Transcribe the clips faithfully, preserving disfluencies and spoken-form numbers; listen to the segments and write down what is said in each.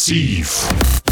Exzessiv.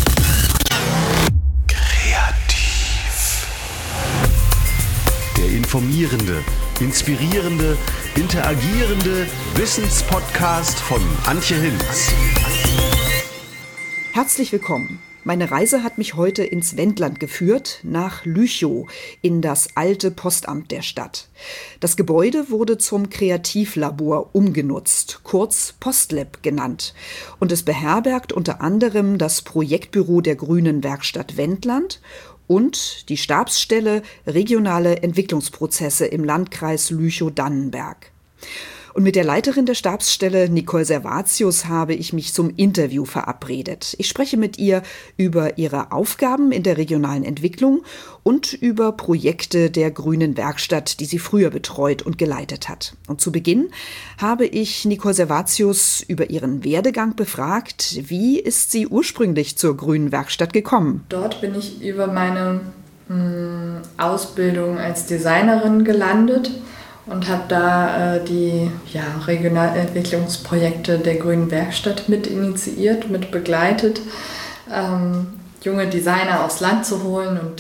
Kreativ. Der informierende, inspirierende, interagierende Wissenspodcast von Antje Hinz. Herzlich willkommen. Meine Reise hat mich heute ins Wendland geführt, nach Lüchow, in das alte Postamt der Stadt. Das Gebäude wurde zum Kreativlabor umgenutzt, kurz Postlab genannt. Und es beherbergt unter anderem das Projektbüro der Grünen Werkstatt Wendland und die Stabsstelle Regionale Entwicklungsprozesse im Landkreis Lüchow-Dannenberg. Und mit der Leiterin der Stabsstelle, Nicole Servatius, habe ich mich zum Interview verabredet. Ich spreche mit ihr über ihre Aufgaben in der regionalen Entwicklung und über Projekte der Grünen Werkstatt, die sie früher betreut und geleitet hat. Und zu Beginn habe ich Nicole Servatius über ihren Werdegang befragt. Wie ist sie ursprünglich zur Grünen Werkstatt gekommen? Dort bin ich über meine mh, Ausbildung als Designerin gelandet und habe da äh, die ja, Regionalentwicklungsprojekte der Grünen Werkstatt mit initiiert, mit begleitet, ähm, junge Designer aufs Land zu holen und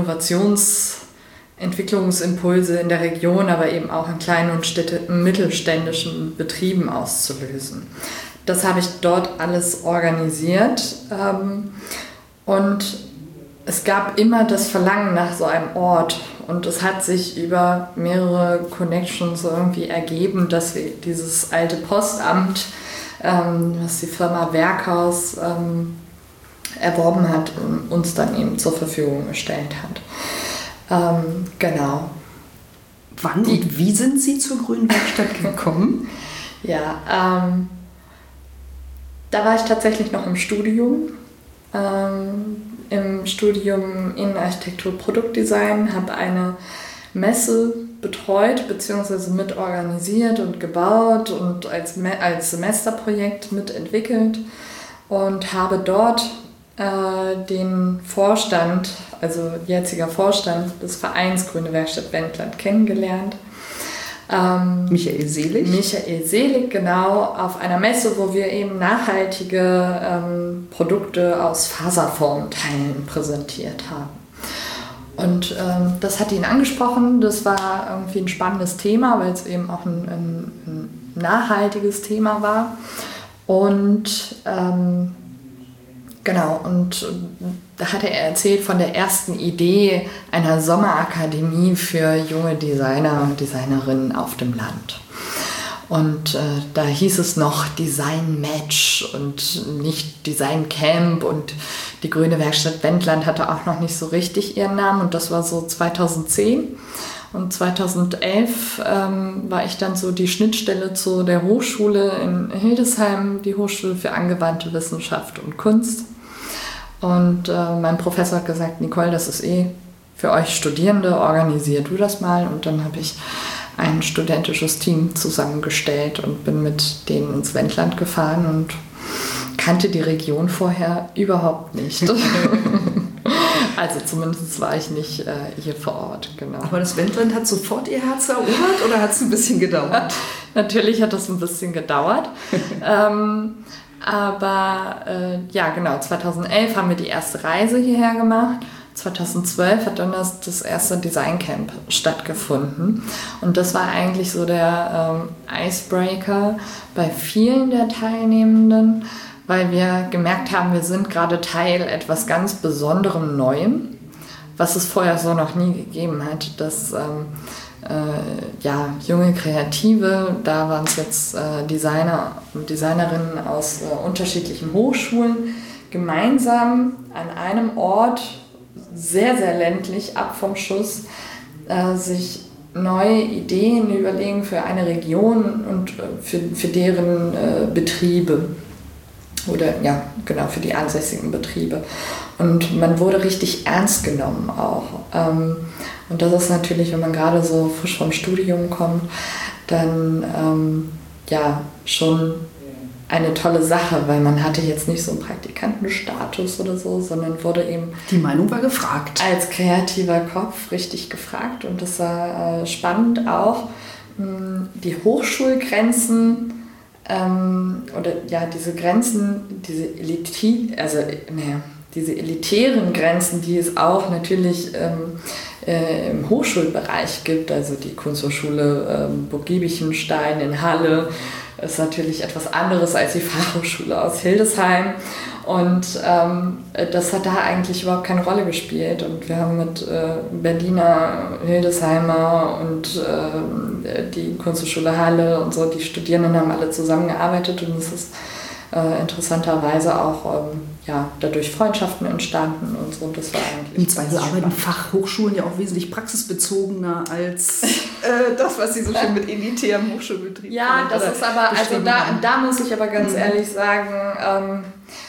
Innovationsentwicklungsimpulse in der Region, aber eben auch in kleinen und städte- mittelständischen Betrieben auszulösen. Das habe ich dort alles organisiert ähm, und es gab immer das Verlangen nach so einem Ort und es hat sich über mehrere Connections irgendwie ergeben, dass wir dieses alte Postamt, ähm, was die Firma Werkhaus ähm, erworben hat, uns dann eben zur Verfügung gestellt hat. Ähm, genau. Wann die, und wie sind Sie zur Grünen Werkstatt gekommen? ja, ähm, da war ich tatsächlich noch im Studium. Ähm, im Studium Innenarchitektur Produktdesign, habe eine Messe betreut bzw. mitorganisiert und gebaut und als, Me- als Semesterprojekt mitentwickelt und habe dort äh, den Vorstand, also jetziger Vorstand des Vereins Grüne Werkstatt Wendland kennengelernt. Ähm, Michael Selig? Michael Selig, genau, auf einer Messe, wo wir eben nachhaltige ähm, Produkte aus Faserformteilen präsentiert haben. Und ähm, das hat ihn angesprochen, das war irgendwie ein spannendes Thema, weil es eben auch ein, ein, ein nachhaltiges Thema war. Und ähm, genau, und da hatte er erzählt von der ersten Idee einer Sommerakademie für junge Designer und Designerinnen auf dem Land. Und äh, da hieß es noch Design Match und nicht Design Camp und die Grüne Werkstatt Wendland hatte auch noch nicht so richtig ihren Namen und das war so zweitausendzehn. Und zweitausendelf ähm, war ich dann so die Schnittstelle zu der Hochschule in Hildesheim, die Hochschule für angewandte Wissenschaft und Kunst. Und äh, mein Professor hat gesagt, Nicole, das ist eh für euch Studierende, organisier du das mal. Und dann habe ich ein studentisches Team zusammengestellt und bin mit denen ins Wendland gefahren und kannte die Region vorher überhaupt nicht. Also zumindest war ich nicht äh, hier vor Ort, genau. Aber das Wendland hat sofort ihr Herz erobert oder hat es ein bisschen gedauert? Natürlich hat das ein bisschen gedauert. ähm, aber äh, ja, genau, zweitausendelf haben wir die erste Reise hierher gemacht. zweitausendzwölf hat dann das, das erste Designcamp stattgefunden. Und das war eigentlich so der ähm, Icebreaker bei vielen der Teilnehmenden, weil wir gemerkt haben, wir sind gerade Teil etwas ganz Besonderem Neuem, was es vorher so noch nie gegeben hat, dass ähm, äh, ja, junge Kreative, da waren es jetzt äh, Designer und Designerinnen aus äh, unterschiedlichen Hochschulen, gemeinsam an einem Ort, sehr, sehr ländlich, ab vom Schuss, äh, sich neue Ideen überlegen für eine Region und äh, für, für deren äh, Betriebe. Oder ja, genau, für die ansässigen Betriebe. Und man wurde richtig ernst genommen auch. Ähm, und das ist natürlich, wenn man gerade so frisch vom Studium kommt, dann ähm, ja schon eine tolle Sache, weil man hatte jetzt nicht so einen Praktikantenstatus oder so, sondern wurde eben... Die Meinung war gefragt. Als kreativer Kopf richtig gefragt. Und das war äh, spannend auch, mh, die Hochschulgrenzen ähm, oder ja, diese Grenzen, diese Elite, also naja, diese elitären Grenzen, die es auch natürlich ähm, äh, im Hochschulbereich gibt, also die Kunsthochschule ähm, Burg Giebichenstein in Halle, ist natürlich etwas anderes als die Fachhochschule aus Hildesheim. Und ähm, das hat da eigentlich überhaupt keine Rolle gespielt. Und wir haben mit äh, Berliner, Hildesheimer und äh, die Kunsthochschule Halle und so, die Studierenden haben alle zusammengearbeitet. Und es ist äh, interessanterweise auch ähm, ja, dadurch Freundschaften entstanden und so. Und das war eigentlich im Zweifel arbeiten Fachhochschulen ja auch wesentlich praxisbezogener als äh, das, was sie so schön mit elitärem Hochschulbetrieb Ja, das ist aber, also da, da muss ich aber ganz mhm. ehrlich sagen, ähm,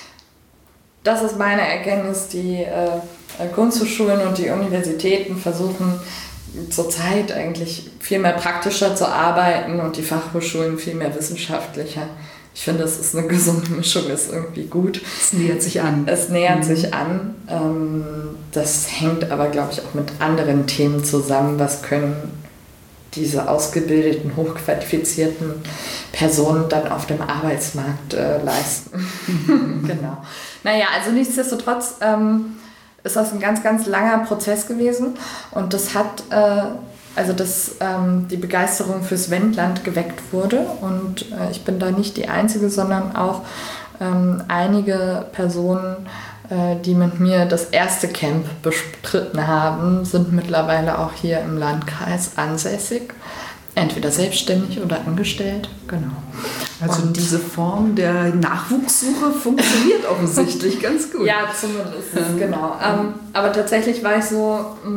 das ist meine Erkenntnis, die äh, Kunsthochschulen und die Universitäten versuchen zurzeit eigentlich viel mehr praktischer zu arbeiten und die Fachhochschulen viel mehr wissenschaftlicher. Ich finde, es ist eine gesunde Mischung, ist irgendwie gut. Es nähert sich an. Es nähert mhm. sich an. Ähm, das hängt aber, glaube ich, auch mit anderen Themen zusammen. Was können diese ausgebildeten, hochqualifizierten Personen dann auf dem Arbeitsmarkt äh, leisten? Genau. Naja, also nichtsdestotrotz ähm, ist das ein ganz, ganz langer Prozess gewesen und das hat, äh, also dass ähm, die Begeisterung fürs Wendland geweckt wurde und äh, ich bin da nicht die Einzige, sondern auch ähm, einige Personen, äh, die mit mir das erste Camp bestritten haben, sind mittlerweile auch hier im Landkreis ansässig. Entweder selbstständig oder angestellt, genau. Also und diese Form der Nachwuchssuche funktioniert offensichtlich ganz gut. Ja, zumindest, mhm. genau. Ähm, aber tatsächlich war ich so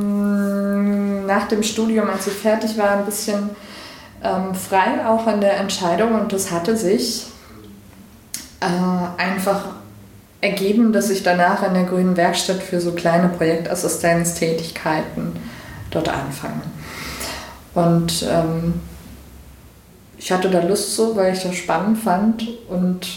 mh, nach dem Studium, als ich fertig war, ein bisschen ähm, frei auch in der Entscheidung und das hatte sich äh, einfach ergeben, dass ich danach in der Grünen Werkstatt für so kleine Projektassistenztätigkeiten dort anfange. Und ähm, ich hatte da Lust so, weil ich das spannend fand und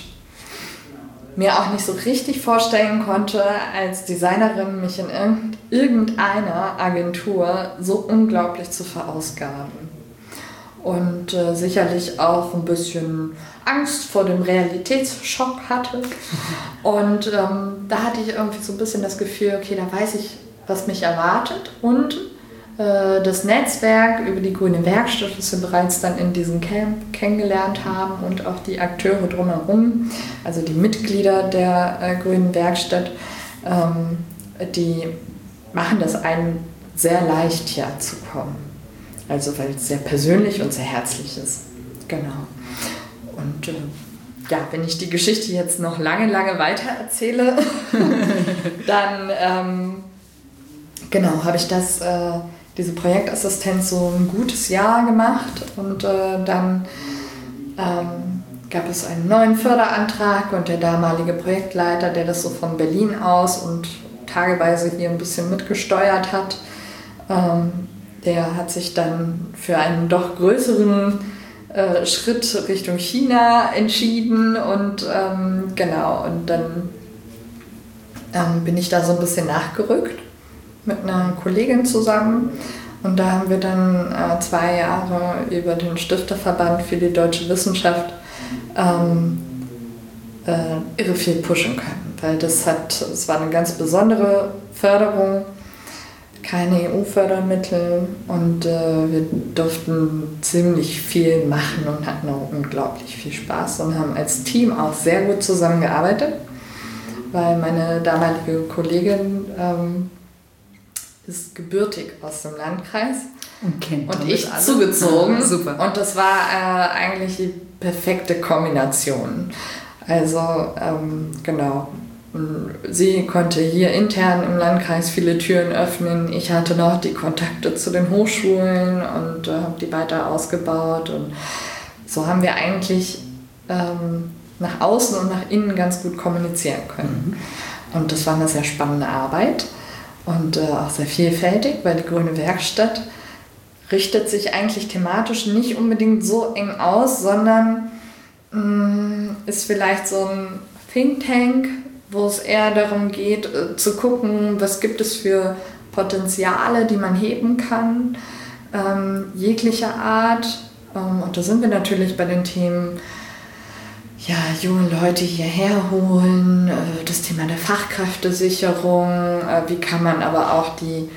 mir auch nicht so richtig vorstellen konnte, als Designerin mich in irgendeiner Agentur so unglaublich zu verausgaben. Und äh, sicherlich auch ein bisschen Angst vor dem Realitätsschock hatte. Und ähm, da hatte ich irgendwie so ein bisschen das Gefühl, okay, da weiß ich, was mich erwartet und das Netzwerk über die Grüne Werkstatt, das wir bereits dann in diesem Camp kennengelernt haben und auch die Akteure drumherum, also die Mitglieder der äh, Grünen Werkstatt, ähm, die machen das einem sehr leicht hier zu kommen. Also weil es sehr persönlich und sehr herzlich ist. Genau. Und äh, ja, wenn ich die Geschichte jetzt noch lange, lange weiter erzähle, dann ähm, genau, habe ich das äh, diese Projektassistenz so ein gutes Jahr gemacht und äh, dann ähm, gab es einen neuen Förderantrag und der damalige Projektleiter, der das so von Berlin aus und tageweise hier ein bisschen mitgesteuert hat, ähm, der hat sich dann für einen doch größeren äh, Schritt Richtung China entschieden und ähm, genau, und dann ähm, bin ich da so ein bisschen nachgerückt mit einer Kollegin zusammen und da haben wir dann äh, zwei Jahre über den Stifterverband für die deutsche Wissenschaft ähm, äh, irre viel pushen können, weil das hat, es war eine ganz besondere Förderung, keine E U-Fördermittel und äh, wir durften ziemlich viel machen und hatten auch unglaublich viel Spaß und haben als Team auch sehr gut zusammengearbeitet, weil meine damalige Kollegin ähm, ist gebürtig aus dem Landkreis und kennt und ich alle. zugezogen. Ja, super. Und das war äh, eigentlich die perfekte Kombination. Also ähm, genau, sie konnte hier intern im Landkreis viele Türen öffnen. Ich hatte noch die Kontakte zu den Hochschulen und äh, habe die weiter ausgebaut. Und so haben wir eigentlich ähm, nach außen und nach innen ganz gut kommunizieren können. Mhm. Und das war eine sehr spannende Arbeit. Und äh, auch sehr vielfältig, weil die Grüne Werkstatt richtet sich eigentlich thematisch nicht unbedingt so eng aus, sondern mh, ist vielleicht so ein Think Tank, wo es eher darum geht, äh, zu gucken, was gibt es für Potenziale, die man heben kann, ähm, jeglicher Art. Ähm, und da sind wir natürlich bei den Themen ja, junge Leute hierher holen, das Thema der Fachkräftesicherung, wie kann man aber auch die,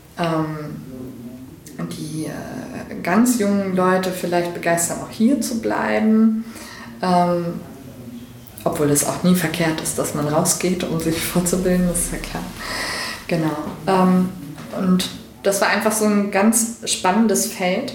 ähm, die äh, ganz jungen Leute vielleicht begeistern, auch hier zu bleiben, ähm, obwohl es auch nie verkehrt ist, dass man rausgeht, um sich fortzubilden, das ist ja klar. Genau. Ähm, und das war einfach so ein ganz spannendes Feld,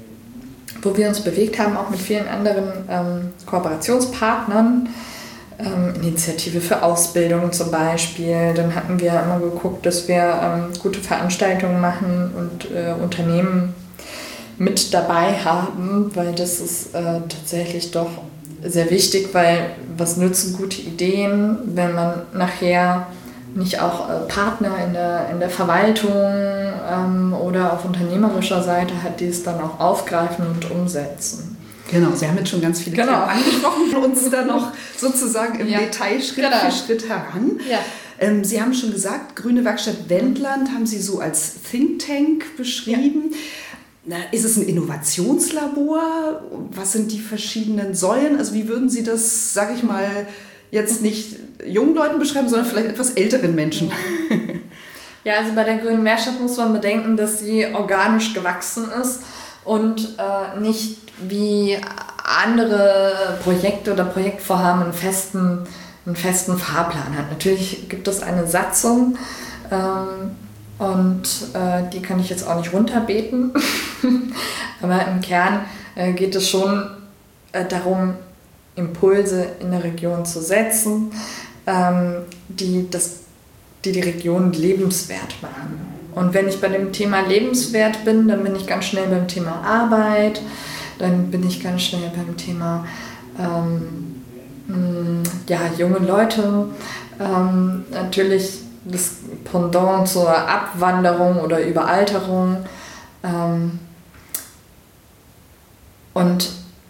wo wir uns bewegt haben, auch mit vielen anderen ähm, Kooperationspartnern. Ähm, Initiative für Ausbildung zum Beispiel. Dann hatten wir immer geguckt, dass wir ähm, gute Veranstaltungen machen und äh, Unternehmen mit dabei haben, weil das ist äh, tatsächlich doch sehr wichtig, weil was nützen gute Ideen, wenn man nachher nicht auch äh, Partner in der, in der Verwaltung ähm, oder auf unternehmerischer Seite hat, die es dann auch aufgreifen und umsetzen. Genau, Sie haben jetzt schon ganz viele genau. Themen angesprochen und uns dann noch sozusagen im ja. Detail Schritt genau. für Schritt heran. Ja. Ähm, Sie haben schon gesagt, Grüne Werkstatt Wendland haben Sie so als Think Tank beschrieben. Ja. Na, ist es ein Innovationslabor? Was sind die verschiedenen Säulen? Also wie würden Sie das, sage ich mal, jetzt nicht jungen Leuten beschreiben, sondern vielleicht etwas älteren Menschen? Ja, also bei der Grünen Werkstatt muss man bedenken, dass sie organisch gewachsen ist und äh, nicht wie andere Projekte oder Projektvorhaben einen festen, einen festen Fahrplan hat. Natürlich gibt es eine Satzung ähm, und äh, die kann ich jetzt auch nicht runterbeten, aber im Kern äh, geht es schon äh, darum, Impulse in der Region zu setzen, ähm, die, das, die die Region lebenswert machen. Und wenn ich bei dem Thema lebenswert bin, dann bin ich ganz schnell beim Thema Arbeit, dann bin ich ganz schnell beim Thema ähm, mh, ja, junge Leute, ähm, natürlich das Pendant zur Abwanderung oder Überalterung. Ähm, und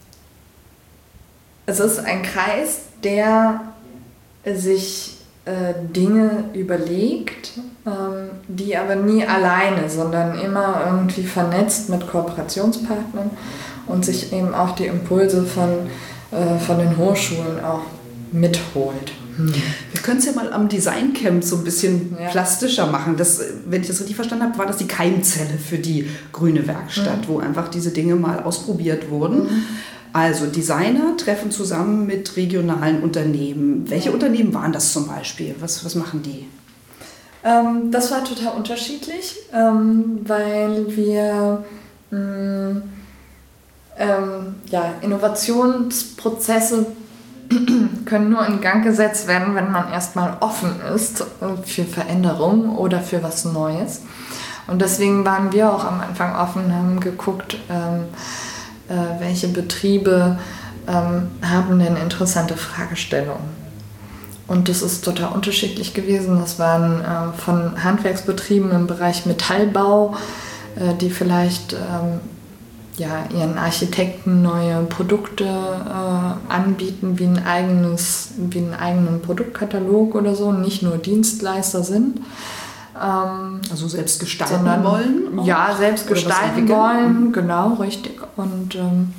es ist ein Kreis, der sich äh, Dinge überlegt, ähm, die aber nie alleine, sondern immer irgendwie vernetzt mit Kooperationspartnern und sich eben auch die Impulse von, äh, von den Hochschulen auch mitholt. Hm. Wir können es ja mal am Designcamp so ein bisschen ja. plastischer machen. Das, wenn ich das richtig verstanden habe, war das die Keimzelle für die Grüne Werkstatt, mhm. wo einfach diese Dinge mal ausprobiert wurden. Mhm. Also Designer treffen zusammen mit regionalen Unternehmen. Welche ja. Unternehmen waren das zum Beispiel? Was, was machen die? Ähm, das war total unterschiedlich, ähm, weil wir mh, ähm, ja, Innovationsprozesse können nur in Gang gesetzt werden, wenn man erstmal offen ist für Veränderung oder für was Neues. Und deswegen waren wir auch am Anfang offen und haben geguckt, ähm, äh, welche Betriebe ähm, haben denn interessante Fragestellungen. Und das ist total unterschiedlich gewesen. Das waren äh, von Handwerksbetrieben im Bereich Metallbau, äh, die vielleicht ähm, ja, ihren Architekten neue Produkte äh, anbieten, wie ein eigenes, wie einen eigenen Produktkatalog oder so, nicht nur Dienstleister sind. Ähm, also selbst gestalten sondern, wollen? Auch? Ja, selbst gestalten wollen, mhm. genau, richtig. Und, ähm,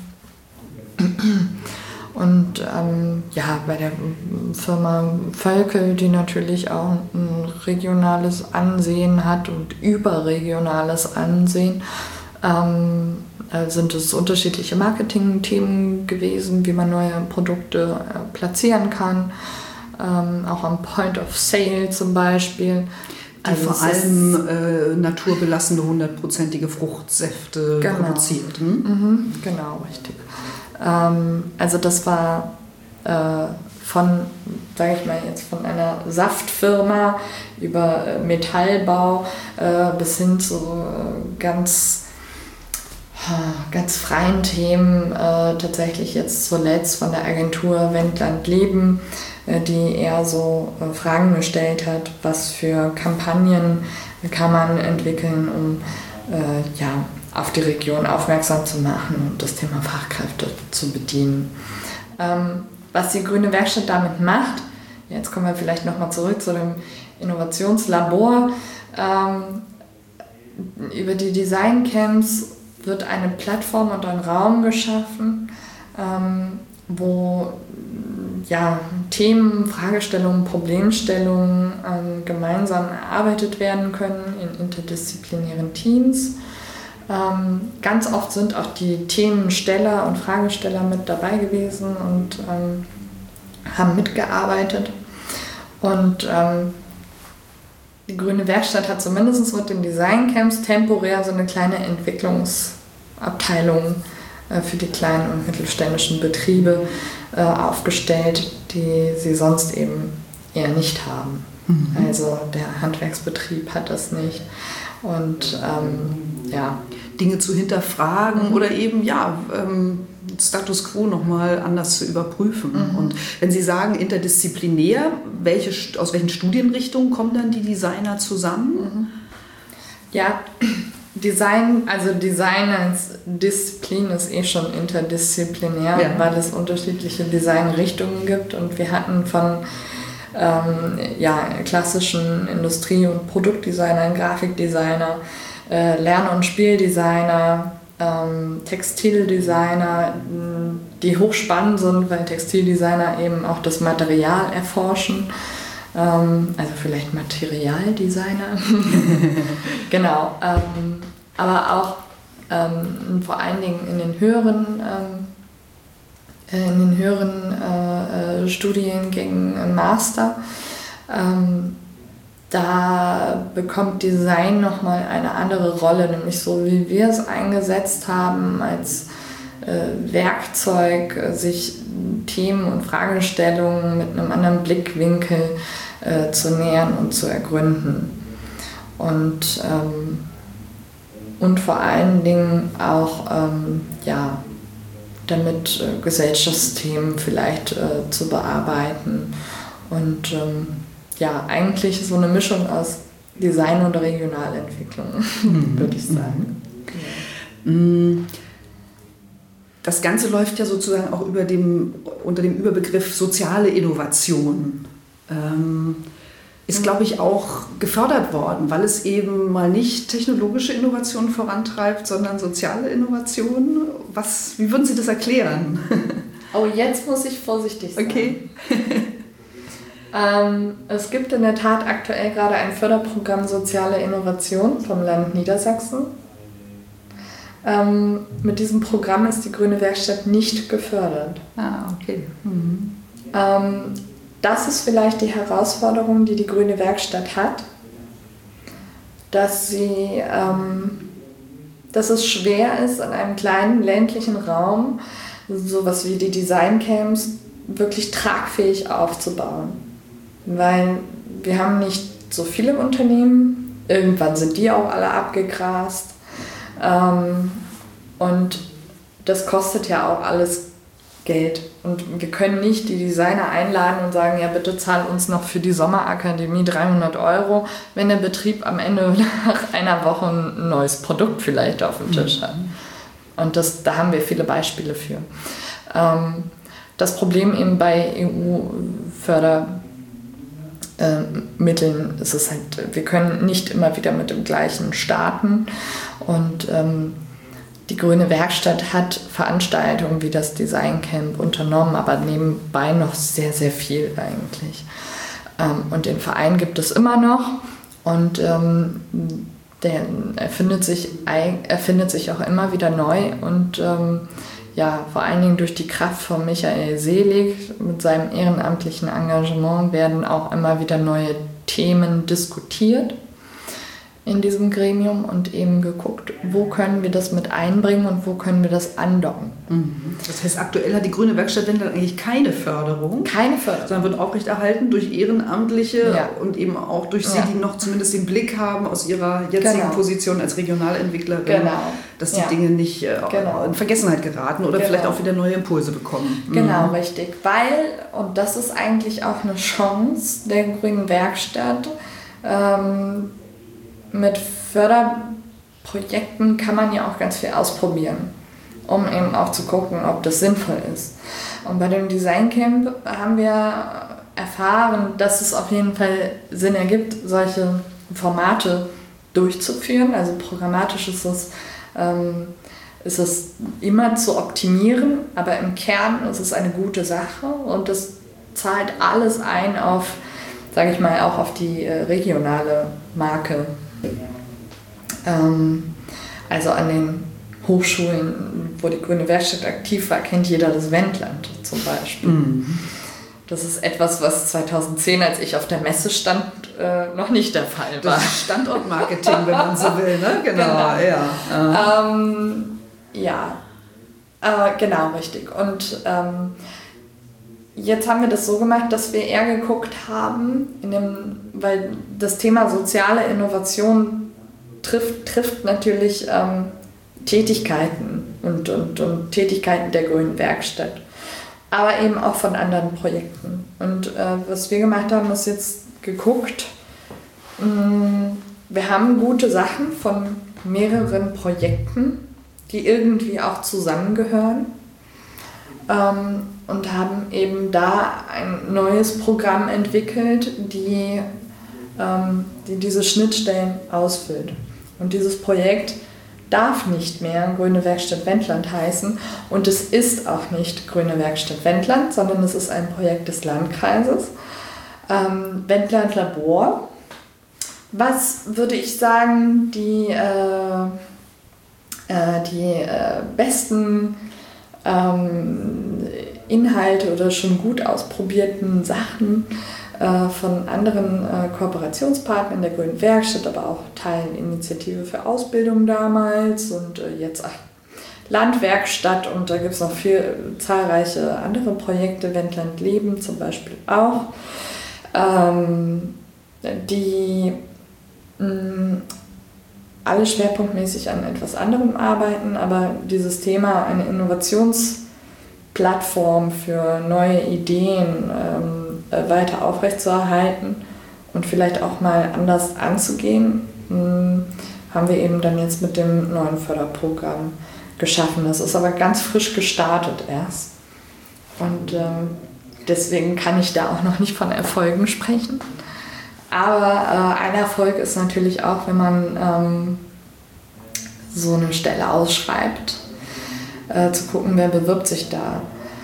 und ähm, ja, bei der Firma Völkel, die natürlich auch ein regionales Ansehen hat und überregionales Ansehen, ähm, sind es unterschiedliche Marketing-Themen gewesen, wie man neue Produkte äh, platzieren kann, ähm, auch am Point of Sale zum Beispiel. Die also vor allem äh, naturbelassene, hundertprozentige Fruchtsäfte genau. produziert. Hm? Mhm, genau, richtig. Ähm, also das war äh, von, sage ich mal jetzt, von einer Saftfirma über äh, Metallbau äh, bis hin zu äh, ganz ganz freien Themen, äh, tatsächlich jetzt zuletzt von der Agentur Wendland Leben, äh, die eher so äh, Fragen gestellt hat, was für Kampagnen kann man entwickeln, um äh, ja, auf die Region aufmerksam zu machen und das Thema Fachkräfte zu bedienen. Ähm, was die Grüne Werkstatt damit macht, jetzt kommen wir vielleicht nochmal zurück zu dem Innovationslabor, ähm, über die Designcamps wird eine Plattform und ein Raum geschaffen, ähm, wo ja, Themen, Fragestellungen, Problemstellungen ähm, gemeinsam erarbeitet werden können in interdisziplinären Teams. Ähm, ganz oft sind auch die Themensteller und Fragesteller mit dabei gewesen und ähm, haben mitgearbeitet. Und ähm, die Grüne Werkstatt hat zumindest mit den Designcamps temporär so eine kleine Entwicklungsabteilung äh, für die kleinen und mittelständischen Betriebe äh, aufgestellt, die sie sonst eben eher nicht haben. Mhm. Also der Handwerksbetrieb hat das nicht. Und ähm, ja. Dinge zu hinterfragen mhm. oder eben ja, ähm, Status quo nochmal anders zu überprüfen. Mhm. Und wenn Sie sagen interdisziplinär, welche, aus welchen Studienrichtungen kommen dann die Designer zusammen? Mhm. Ja, Design, also Design als Disziplin ist eh schon interdisziplinär, ja. weil es unterschiedliche Designrichtungen gibt und wir hatten von ähm, ja, klassischen Industrie- und Produktdesignern, Grafikdesigner, äh, Lern- und Spieldesigner, ähm, Textildesigner, die hochspannend sind, weil Textildesigner eben auch das Material erforschen. Ähm, also vielleicht Materialdesigner. Genau. Ähm, aber auch ähm, vor allen Dingen in den höheren, ähm, in den höheren äh, Studiengängen im Master. Ähm, Da bekommt Design nochmal eine andere Rolle, nämlich so wie wir es eingesetzt haben als äh, Werkzeug, sich Themen und Fragestellungen mit einem anderen Blickwinkel äh, zu nähern und zu ergründen. Und, ähm, und vor allen Dingen auch ähm, ja, damit äh, Gesellschaftsthemen vielleicht äh, zu bearbeiten. Und ähm, ja, eigentlich so eine Mischung aus Design und Regionalentwicklung, mhm. würde ich sagen. Mhm. Das Ganze läuft ja sozusagen auch über dem, unter dem Überbegriff soziale Innovation. Ähm, ist, glaube ich, auch gefördert worden, weil es eben mal nicht technologische Innovation vorantreibt, sondern soziale Innovation. Was, wie würden Sie das erklären? Oh, jetzt muss ich vorsichtig sein. Okay. Ähm, es gibt in der Tat aktuell gerade ein Förderprogramm Soziale Innovation vom Land Niedersachsen. Ähm, mit diesem Programm ist die Grüne Werkstatt nicht gefördert. Ah, okay. Mhm. Ähm, das ist vielleicht die Herausforderung, die die Grüne Werkstatt hat, dass sie, ähm, dass es schwer ist, in einem kleinen ländlichen Raum sowas wie die Designcamps wirklich tragfähig aufzubauen. Weil wir haben nicht so viele Unternehmen, irgendwann sind die auch alle abgegrast ähm, und das kostet ja auch alles Geld und wir können nicht die Designer einladen und sagen, ja bitte zahl uns noch für die Sommerakademie dreihundert Euro, wenn der Betrieb am Ende nach einer Woche ein neues Produkt vielleicht auf dem Tisch hat. Und das, da haben wir viele Beispiele für. Ähm, das Problem eben bei E U-Förder Mitteln ist es halt, wir können nicht immer wieder mit dem gleichen starten und ähm, die Grüne Werkstatt hat Veranstaltungen wie das Designcamp unternommen, aber nebenbei noch sehr, sehr viel eigentlich. Ähm, und den Verein gibt es immer noch und ähm, der erfindet sich, erfindet sich auch immer wieder neu und ähm, ja, vor allen Dingen durch die Kraft von Michael Selig mit seinem ehrenamtlichen Engagement werden auch immer wieder neue Themen diskutiert in diesem Gremium und eben geguckt, wo können wir das mit einbringen und wo können wir das andocken. Mhm. Das heißt, aktuell hat die Grüne Werkstatt Wendland eigentlich keine Förderung. Keine Förderung. Sondern wird aufrechterhalten durch Ehrenamtliche ja. und eben auch durch Sie, ja. die noch zumindest den Blick haben aus ihrer jetzigen genau. Position als Regionalentwicklerin, genau. dass die ja. Dinge nicht äh, genau. in Vergessenheit geraten oder genau. vielleicht auch wieder neue Impulse bekommen. Genau, mhm. richtig. Weil, und das ist eigentlich auch eine Chance der Grünen Werkstatt, ähm, mit Förderprojekten kann man ja auch ganz viel ausprobieren, um eben auch zu gucken, ob das sinnvoll ist. Und bei dem Designcamp haben wir erfahren, dass es auf jeden Fall Sinn ergibt, solche Formate durchzuführen. Also programmatisch ist es, ähm, ist es immer zu optimieren, aber im Kern ist es eine gute Sache und das zahlt alles ein auf, sage ich mal, auch auf die äh, regionale Marke. Ähm, also an den Hochschulen, wo die Grüne Werkstatt aktiv war, kennt jeder das Wendland zum Beispiel. Mhm. Das ist etwas, was zweitausendzehn, als ich auf der Messe stand, äh, noch nicht der Fall war. Das Standortmarketing, wenn man so will, ne? Genau, genau. Ja, ähm, ja. Äh, genau, richtig. Und ähm, jetzt haben wir das so gemacht, dass wir eher geguckt haben, in dem, weil das Thema soziale Innovation trifft, trifft natürlich ähm, Tätigkeiten und, und, und Tätigkeiten der Grünen Werkstatt, aber eben auch von anderen Projekten. Und äh, was wir gemacht haben, ist jetzt geguckt, mh, wir haben gute Sachen von mehreren Projekten, die irgendwie auch zusammengehören, ähm, und haben eben da ein neues Programm entwickelt, die, ähm, die diese Schnittstellen ausfüllt. Und dieses Projekt darf nicht mehr Grüne Werkstatt Wendland heißen und es ist auch nicht Grüne Werkstatt Wendland, sondern es ist ein Projekt des Landkreises, ähm, Wendland Labor, was, würde ich sagen, die, äh, äh, die äh, besten ähm, Inhalte oder schon gut ausprobierten Sachen äh, von anderen äh, Kooperationspartnern der Grünen Werkstatt, aber auch Teilinitiative für Ausbildung damals und äh, jetzt ach, Landwerkstatt, und da gibt es noch viel, zahlreiche andere Projekte, Wendland Leben zum Beispiel auch, ähm, die mh, alle schwerpunktmäßig an etwas anderem arbeiten, aber dieses Thema, eine Innovationsplattform für neue Ideen ähm, weiter aufrechtzuerhalten und vielleicht auch mal anders anzugehen, mh, haben wir eben dann jetzt mit dem neuen Förderprogramm geschaffen. Das ist aber ganz frisch gestartet erst. Und ähm, deswegen kann ich da auch noch nicht von Erfolgen sprechen. Aber äh, ein Erfolg ist natürlich auch, wenn man ähm, so eine Stelle ausschreibt, äh, zu gucken, wer bewirbt sich da.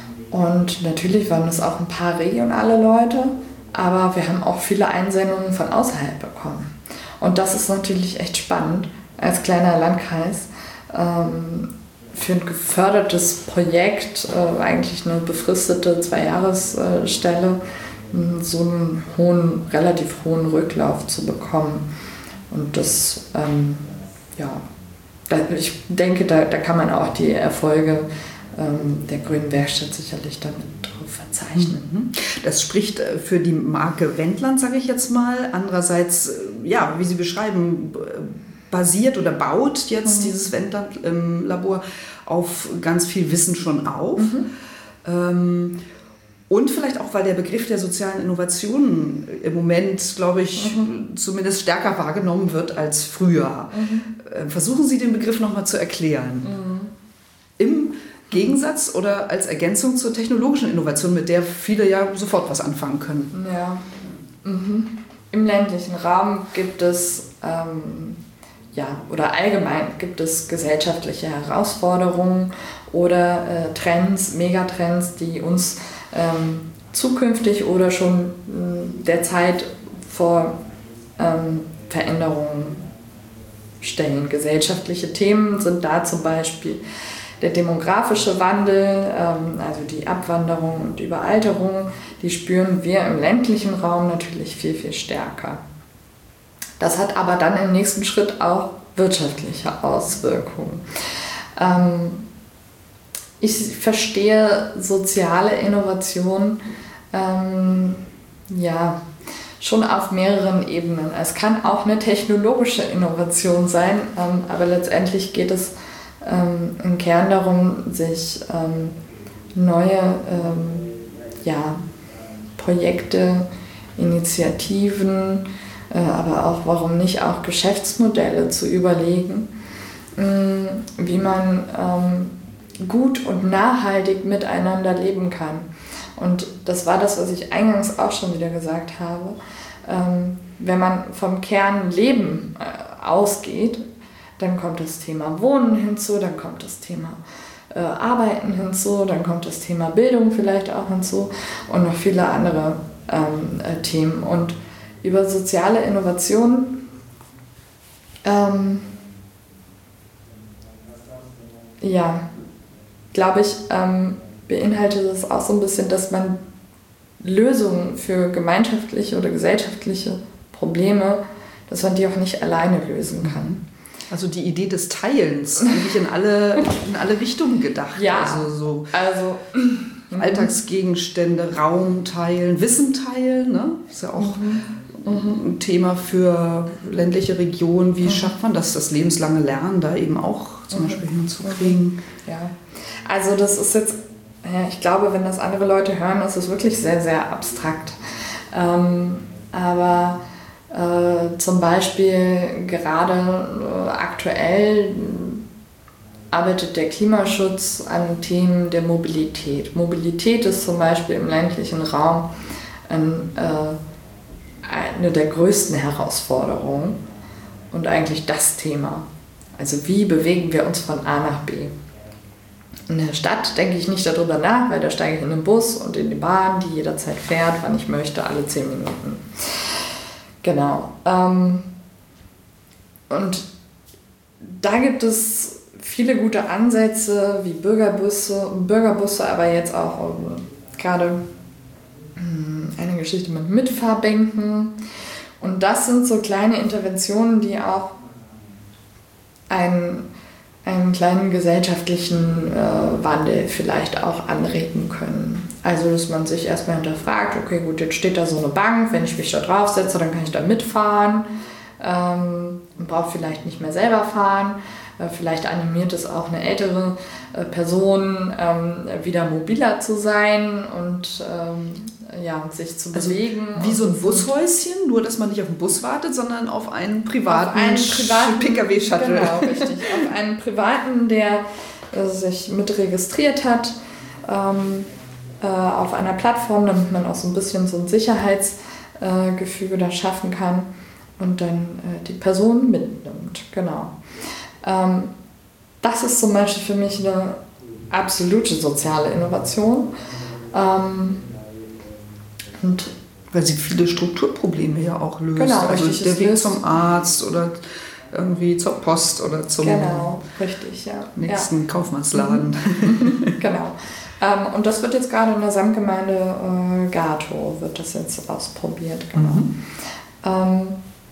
Und natürlich waren es auch ein paar regionale Leute, aber wir haben auch viele Einsendungen von außerhalb bekommen. Und das ist natürlich echt spannend, als kleiner Landkreis ähm, für ein gefördertes Projekt, äh, eigentlich eine befristete Zweijahresstelle, so einen hohen, relativ hohen Rücklauf zu bekommen. Und das, ähm, ja, ich denke, da, da kann man auch die Erfolge ähm, der Grünen Werkstatt sicherlich damit drauf verzeichnen. Das spricht für die Marke Wendland, sage ich jetzt mal. Andererseits, ja, wie Sie beschreiben, basiert oder baut jetzt mhm. dieses Wendland-Labor auf ganz viel Wissen schon auf. Mhm. Ähm, Und vielleicht auch, weil der Begriff der sozialen Innovationen im Moment, glaube ich, mhm. zumindest stärker wahrgenommen wird als früher. Mhm. Versuchen Sie den Begriff nochmal zu erklären. Mhm. Im Gegensatz oder als Ergänzung zur technologischen Innovation, mit der viele ja sofort was anfangen können. Ja. Mhm. Im ländlichen Raum gibt es, ähm, ja, oder allgemein gibt es gesellschaftliche Herausforderungen oder äh, Trends, Megatrends, die uns Ähm, zukünftig oder schon äh, derzeit vor ähm, Veränderungen stellen. Gesellschaftliche Themen sind da zum Beispiel der demografische Wandel, ähm, also die Abwanderung und Überalterung, die spüren wir im ländlichen Raum natürlich viel, viel stärker. Das hat aber dann im nächsten Schritt auch wirtschaftliche Auswirkungen. Ähm, Ich verstehe soziale Innovation ähm, ja, schon auf mehreren Ebenen. Es kann auch eine technologische Innovation sein, ähm, aber letztendlich geht es ähm, im Kern darum, sich ähm, neue ähm, ja, Projekte, Initiativen, äh, aber auch, warum nicht, auch Geschäftsmodelle zu überlegen, mh, wie man ähm, gut und nachhaltig miteinander leben kann. Und das war das, was ich eingangs auch schon wieder gesagt habe. Ähm, wenn man vom Kern Leben äh, ausgeht, dann kommt das Thema Wohnen hinzu, dann kommt das Thema äh, Arbeiten hinzu, dann kommt das Thema Bildung vielleicht auch hinzu und noch viele andere ähm, äh, Themen. Und über soziale Innovation ähm, ja, glaube ich, ähm, beinhaltet es auch so ein bisschen, dass man Lösungen für gemeinschaftliche oder gesellschaftliche Probleme, dass man die auch nicht alleine lösen kann. Also die Idee des Teilens, eigentlich in alle, in alle Richtungen gedacht. Ja, also so also Alltagsgegenstände, Raum teilen, Wissen teilen, ne? Ist ja auch mhm. ein Thema für ländliche Regionen. Wie mhm. schafft man das, das lebenslange Lernen da eben auch zum mhm. Beispiel hinzukriegen? Ja, also das ist jetzt, ja, ich glaube, wenn das andere Leute hören, ist es wirklich sehr, sehr abstrakt. Ähm, aber äh, zum Beispiel gerade äh, aktuell arbeitet der Klimaschutz an Themen der Mobilität. Mobilität ist zum Beispiel im ländlichen Raum ein, äh, eine der größten Herausforderungen und eigentlich das Thema. Also wie bewegen wir uns von A nach B? In der Stadt denke ich nicht darüber nach, weil da steige ich in den Bus und in die Bahn, die jederzeit fährt, wann ich möchte, alle zehn Minuten. Genau. Ähm, und da gibt es viele gute Ansätze wie Bürgerbusse, Bürgerbusse, aber jetzt auch äh, gerade äh, eine Geschichte mit Mitfahrbänken. Und das sind so kleine Interventionen, die auch einen, einen kleinen gesellschaftlichen äh, Wandel vielleicht auch anregen können. Also, dass man sich erstmal hinterfragt, okay, gut, jetzt steht da so eine Bank, wenn ich mich da drauf setze, dann kann ich da mitfahren ähm, und brauche vielleicht nicht mehr selber fahren. Vielleicht animiert es auch eine ältere äh, Person, ähm, wieder mobiler zu sein und ähm, ja, sich zu also bewegen. Wie so ein Bushäuschen, nur dass man nicht auf den Bus wartet, sondern auf einen privaten, auf einen privaten P K W-Shuttle. Genau, richtig. Auf einen privaten, der äh, sich mit registriert hat, ähm, äh, auf einer Plattform, damit man auch so ein bisschen so ein Sicherheitsgefüge äh, da schaffen kann und dann äh, die Person mitnimmt. Genau. Ähm, das ist zum Beispiel für mich eine absolute soziale Innovation. Ähm, und Weil sie viele Strukturprobleme ja auch löst. Genau, also richtig, der Weg löst. zum Arzt oder irgendwie zur Post oder zum genau, richtig, ja. nächsten ja. Kaufmannsladen. Genau. Ähm, und das wird jetzt gerade in der Samtgemeinde äh, Gato wird das jetzt ausprobiert. Genau. Mhm. Ähm,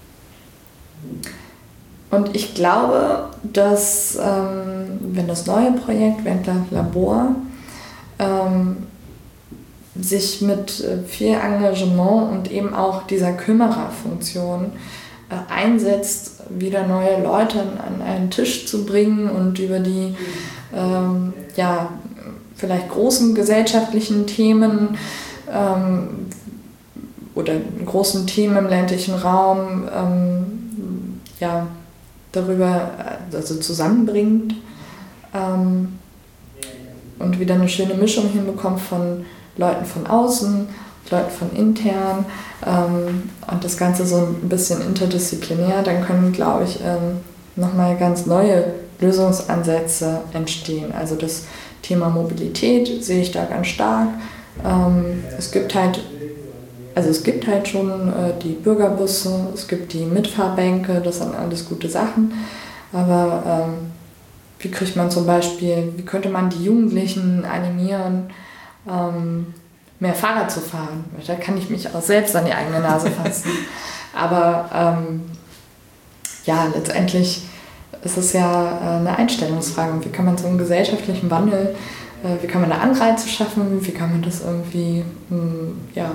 Und ich glaube, dass ähm, wenn das neue Projekt Wendland Labor ähm, sich mit äh, viel Engagement und eben auch dieser Kümmererfunktion äh, einsetzt, wieder neue Leute an einen Tisch zu bringen und über die ähm, ja, vielleicht großen gesellschaftlichen Themen ähm, oder großen Themen im ländlichen Raum ähm, ja, darüber also zusammenbringt ähm, und wieder eine schöne Mischung hinbekommt von Leuten von außen, Leuten von intern ähm, und das Ganze so ein bisschen interdisziplinär, dann können, glaube ich, ähm, nochmal ganz neue Lösungsansätze entstehen. Also das Thema Mobilität sehe ich da ganz stark. Ähm, es gibt halt Also es gibt halt schon äh, die Bürgerbusse, es gibt die Mitfahrbänke, das sind alles gute Sachen. Aber ähm, wie kriegt man zum Beispiel, wie könnte man die Jugendlichen animieren, ähm, mehr Fahrrad zu fahren? Da kann ich mich auch selbst an die eigene Nase fassen. Aber ähm, ja, letztendlich ist es ja äh, eine Einstellungsfrage. Wie kann man so einen gesellschaftlichen Wandel, äh, wie kann man da Anreize schaffen, wie kann man das irgendwie, mh, ja,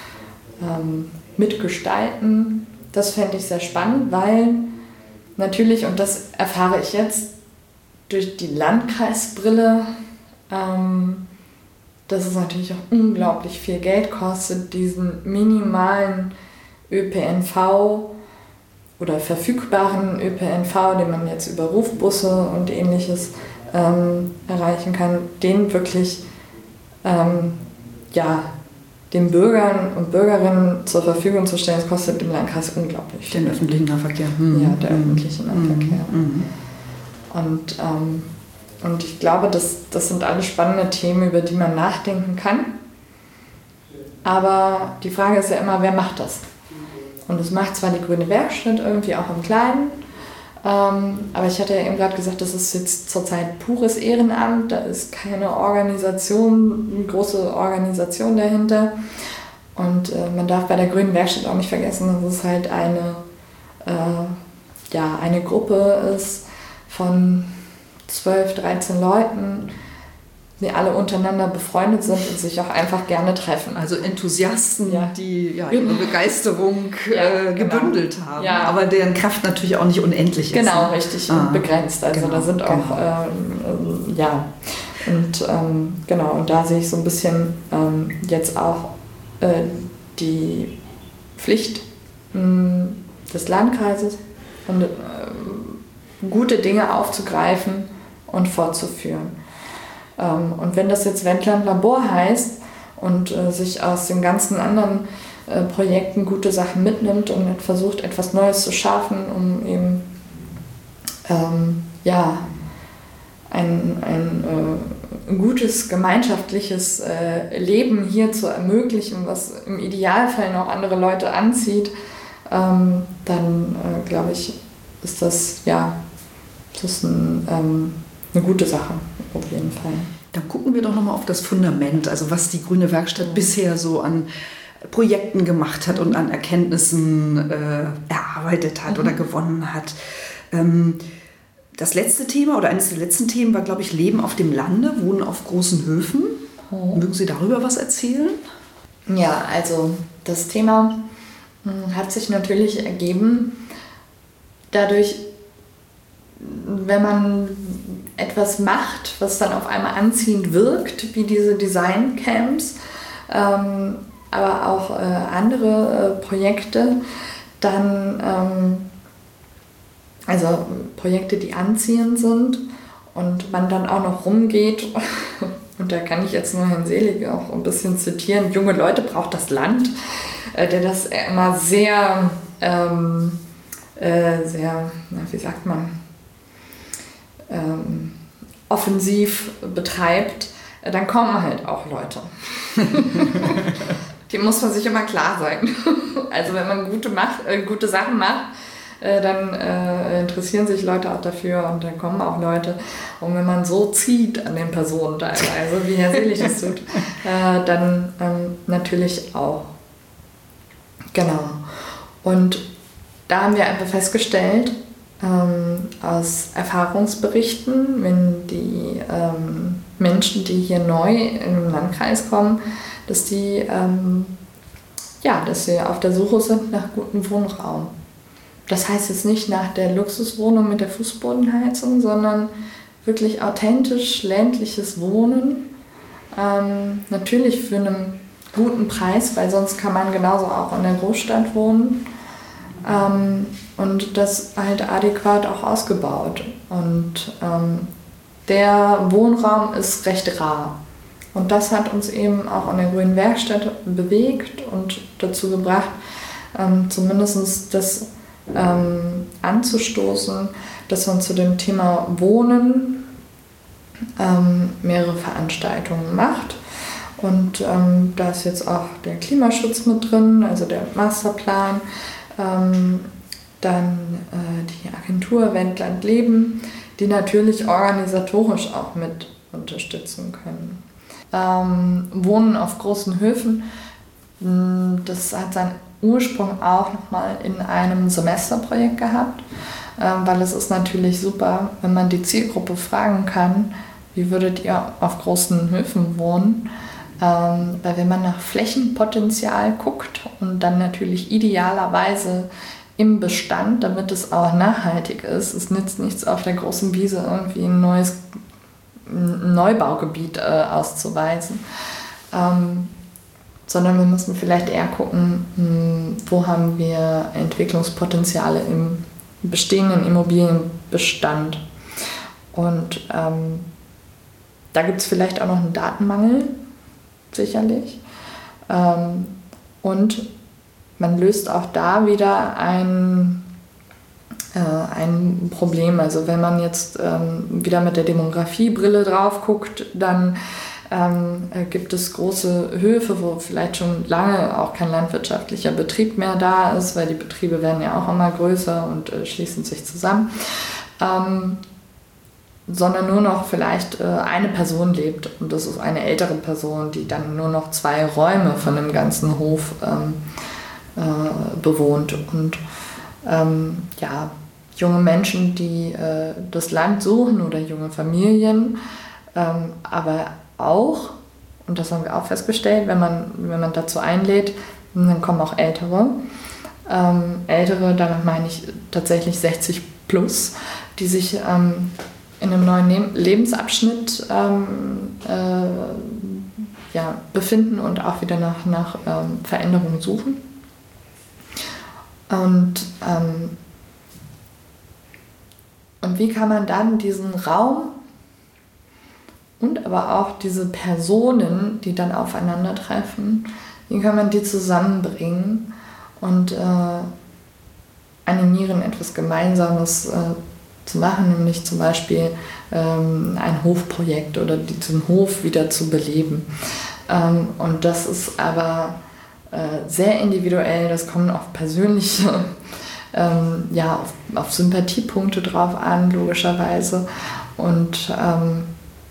mitgestalten. Das fände ich sehr spannend, weil natürlich, und das erfahre ich jetzt durch die Landkreisbrille, ähm, dass es natürlich auch unglaublich viel Geld kostet, diesen minimalen ÖPNV oder verfügbaren ÖPNV, den man jetzt über Rufbusse und ähnliches ähm, erreichen kann, den wirklich ähm, ja, den Bürgern und Bürgerinnen zur Verfügung zu stellen, das kostet im Landkreis unglaublich viel. Den öffentlichen Nahverkehr. Mhm. Ja, der öffentliche Nahverkehr. Mhm. Und ähm, und ich glaube, das, das sind alles spannende Themen, über die man nachdenken kann. Aber die Frage ist ja immer, wer macht das? Und das macht zwar die Grüne Werkstatt irgendwie auch im Kleinen, ähm, aber ich hatte ja eben gerade gesagt, das ist jetzt zurzeit pures Ehrenamt, da ist keine Organisation, eine große Organisation dahinter. Und äh, man darf bei der Grünen Werkstatt auch nicht vergessen, dass es halt eine, äh, ja, eine Gruppe ist von zwölf, dreizehn Leuten, die alle untereinander befreundet sind und sich auch einfach gerne treffen. Also Enthusiasten, ja. die ja, Genau. ihre Begeisterung Ja, äh, gebündelt genau. haben, Ja. aber deren Kraft natürlich auch nicht unendlich ist. Genau, ne? richtig Ah, begrenzt. Also genau, da sind auch, genau. ähm, äh, ja, und ähm, genau, und da sehe ich so ein bisschen ähm, jetzt auch äh, die Pflicht mh, des Landkreises, und, äh, gute Dinge aufzugreifen und fortzuführen. Ähm, und wenn das jetzt Wendland Labor heißt und äh, sich aus den ganzen anderen äh, Projekten gute Sachen mitnimmt und versucht, etwas Neues zu schaffen, um eben ähm, ja, ein, ein äh, gutes gemeinschaftliches äh, Leben hier zu ermöglichen, was im Idealfall noch andere Leute anzieht, ähm, dann äh, glaube ich, ist das, ja, das ist ein, ähm, eine gute Sache, auf jeden Fall. Dann gucken wir doch nochmal auf das Fundament, also was die Grüne Werkstatt mhm. bisher so an Projekten gemacht hat und an Erkenntnissen äh, erarbeitet hat mhm. oder gewonnen hat. Ähm, das letzte Thema oder eines der letzten Themen war, glaube ich, Leben auf dem Lande, Wohnen auf großen Höfen. Mhm. Mögen Sie darüber was erzählen? Ja, also das Thema mh, hat sich natürlich ergeben, dadurch, wenn man etwas macht, was dann auf einmal anziehend wirkt, wie diese Design-Camps, ähm, aber auch äh, andere äh, Projekte, dann, ähm, also Projekte, die anziehend sind und man dann auch noch rumgeht, und da kann ich jetzt nur Herrn Selig auch ein bisschen zitieren, junge Leute braucht das Land, äh, der das immer sehr, ähm, äh, sehr, na, wie sagt man, Ähm, offensiv betreibt, dann kommen halt auch Leute. Die muss man sich immer klar sein. Also wenn man gute, macht, äh, gute Sachen macht, äh, dann äh, interessieren sich Leute auch dafür und dann kommen auch Leute. Und wenn man so zieht an den Personen teilweise, wie Herr Selig das tut, äh, dann ähm, natürlich auch. Genau. Und da haben wir einfach festgestellt, Ähm, aus Erfahrungsberichten, wenn die ähm, Menschen, die hier neu in den Landkreis kommen, dass die, ähm, ja, dass sie auf der Suche sind nach gutem Wohnraum. Das heißt jetzt nicht nach der Luxuswohnung mit der Fußbodenheizung, sondern wirklich authentisch ländliches Wohnen. Ähm, natürlich für einen guten Preis, weil sonst kann man genauso auch in der Großstadt wohnen. Ähm, und das halt adäquat auch ausgebaut. Und ähm, der Wohnraum ist recht rar. Und das hat uns eben auch an der Grünen Werkstatt bewegt und dazu gebracht, ähm, zumindest das ähm, anzustoßen, dass man zu dem Thema Wohnen ähm, mehrere Veranstaltungen macht. Und ähm, da ist jetzt auch der Klimaschutz mit drin, also der Masterplan. Ähm, dann äh, die Agentur Wendland Leben, die natürlich organisatorisch auch mit unterstützen können. Ähm, Wohnen auf großen Höfen, mh, das hat seinen Ursprung auch nochmal in einem Semesterprojekt gehabt, ähm, weil es ist natürlich super, wenn man die Zielgruppe fragen kann, wie würdet ihr auf großen Höfen wohnen? Ähm, weil wenn man nach Flächenpotenzial guckt und dann natürlich idealerweise im Bestand, damit es auch nachhaltig ist, es nützt nichts, auf der großen Wiese irgendwie ein neues ein Neubaugebiet äh, auszuweisen, ähm, sondern wir müssen vielleicht eher gucken, mh, wo haben wir Entwicklungspotenziale im bestehenden Immobilienbestand. Und ähm, da gibt es vielleicht auch noch einen Datenmangel, sicherlich. Ähm, und man löst auch da wieder ein, ein Problem. Also wenn man jetzt ähm, wieder mit der Demografiebrille drauf guckt, dann ähm, gibt es große Höfe, wo vielleicht schon lange auch kein landwirtschaftlicher Betrieb mehr da ist, weil die Betriebe werden ja auch immer größer und äh, schließen sich zusammen, ähm, sondern nur noch vielleicht äh, eine Person lebt und das ist eine ältere Person, die dann nur noch zwei Räume von dem ganzen Hof ähm, äh, bewohnt und ähm, ja, junge Menschen, die äh, das Land suchen oder junge Familien, ähm, aber auch, und das haben wir auch festgestellt, wenn man, wenn man dazu einlädt, dann kommen auch Ältere. Ähm, Ältere, damit meine ich tatsächlich sechzig plus, die sich ähm, in einem neuen ne- Lebensabschnitt ähm, äh, ja, befinden und auch wieder nach, nach ähm, Veränderungen suchen. Und ähm, Und wie kann man dann diesen Raum und aber auch diese Personen, die dann aufeinandertreffen, wie kann man die zusammenbringen und äh, animieren, etwas Gemeinsames äh, zu machen, nämlich zum Beispiel ähm, ein Hofprojekt oder diesen Hof wieder zu beleben. Ähm, und das ist aber äh, sehr individuell, das kommt auf persönliche Ähm, ja, auf, auf Sympathiepunkte drauf an, logischerweise. Und ähm,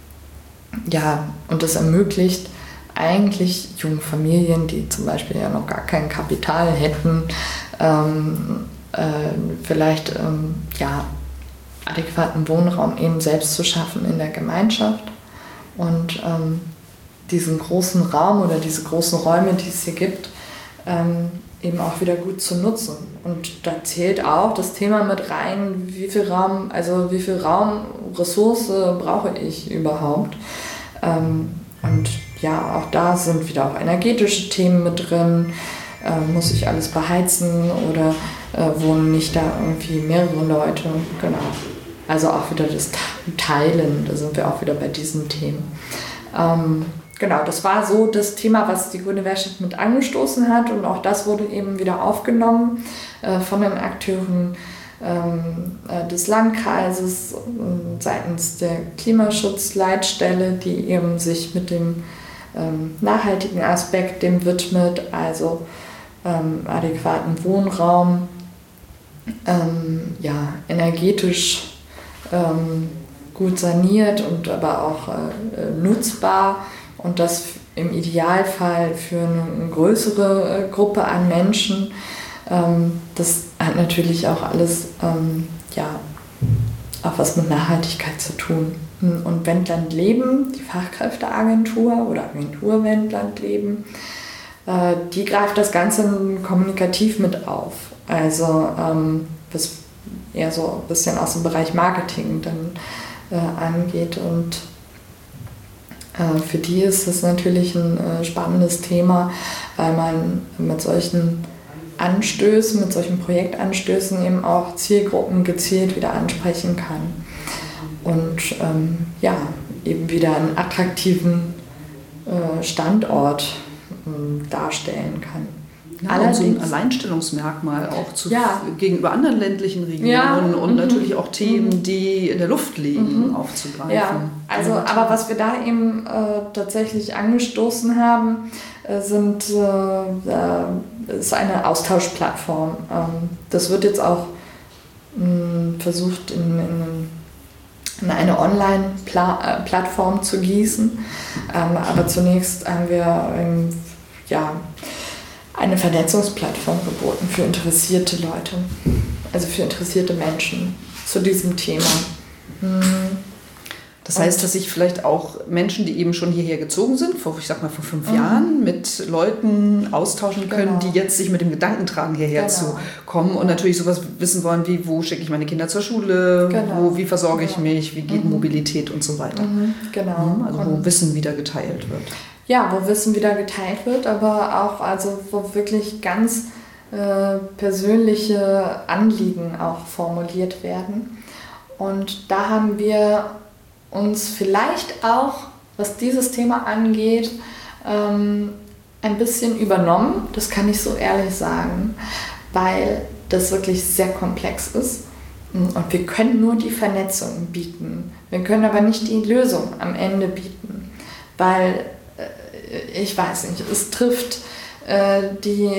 ja, und das ermöglicht eigentlich jungen Familien, die zum Beispiel ja noch gar kein Kapital hätten, ähm, äh, vielleicht ähm, ja, adäquaten Wohnraum eben selbst zu schaffen in der Gemeinschaft. Und ähm, diesen großen Raum oder diese großen Räume, die es hier gibt, ähm, eben auch wieder gut zu nutzen. Und da zählt auch das Thema mit rein, wie viel Raum, also wie viel Raum, Ressource brauche ich überhaupt. Ähm, und ja, auch da sind wieder auch energetische Themen mit drin. Äh, muss ich alles beheizen oder äh, wohnen nicht da irgendwie mehrere Leute? Genau. Also auch wieder das Teilen, da sind wir auch wieder bei diesen Themen. Ähm, Genau, das war so das Thema, was die Grüne Werkstatt mit angestoßen hat und auch das wurde eben wieder aufgenommen äh, von den Akteuren ähm, äh, des Landkreises äh, seitens der Klimaschutzleitstelle, die eben sich mit dem ähm, nachhaltigen Aspekt dem widmet, also ähm, adäquaten Wohnraum, ähm, ja, energetisch ähm, gut saniert und aber auch äh, nutzbar. Und das im Idealfall für eine größere Gruppe an Menschen. Das hat natürlich auch alles ja, auch was mit Nachhaltigkeit zu tun. Und Wendland Leben, die Fachkräfteagentur oder Agentur Wendland Leben, die greift das Ganze kommunikativ mit auf. Also was eher so ein bisschen aus dem Bereich Marketing dann angeht. Und für die ist das natürlich ein äh, spannendes Thema, weil man mit solchen Anstößen, mit solchen Projektanstößen eben auch Zielgruppen gezielt wieder ansprechen kann und ähm, ja, eben wieder einen attraktiven äh, Standort äh, darstellen kann. Ja, allerdings so ein Alleinstellungsmerkmal auch zu, ja. gegenüber anderen ländlichen Regionen ja. und mhm. natürlich auch Themen, die in der Luft liegen, mhm. aufzugreifen. Ja, also aber was wir da eben äh, tatsächlich angestoßen haben, äh, sind, äh, ist eine Austauschplattform. Ähm, das wird jetzt auch mh, versucht in, in, in eine Online-Plattform zu gießen, ähm, aber zunächst haben wir ähm, ja eine Vernetzungsplattform geboten für interessierte Leute, also für interessierte Menschen zu diesem Thema. Das heißt, dass sich vielleicht auch Menschen, die eben schon hierher gezogen sind, vor, ich sag mal vor fünf mhm. Jahren, mit Leuten austauschen können, genau. die jetzt sich mit dem Gedanken tragen, hierher genau. zu kommen und natürlich sowas wissen wollen wie, wo schicke ich meine Kinder zur Schule, genau. wo, wie versorge ich genau. mich, wie geht mhm. Mobilität und so weiter. Mhm. Genau. Also wo und Wissen wieder geteilt wird. Ja, wo Wissen wieder geteilt wird, aber auch also wo wirklich ganz äh, persönliche Anliegen auch formuliert werden. Und da haben wir uns vielleicht auch, was dieses Thema angeht, ähm, ein bisschen übernommen. Das kann ich so ehrlich sagen, weil das wirklich sehr komplex ist Und wir können nur die Vernetzung bieten. Wir können aber nicht die Lösung am Ende bieten, weil, äh, ich weiß nicht, es trifft äh, die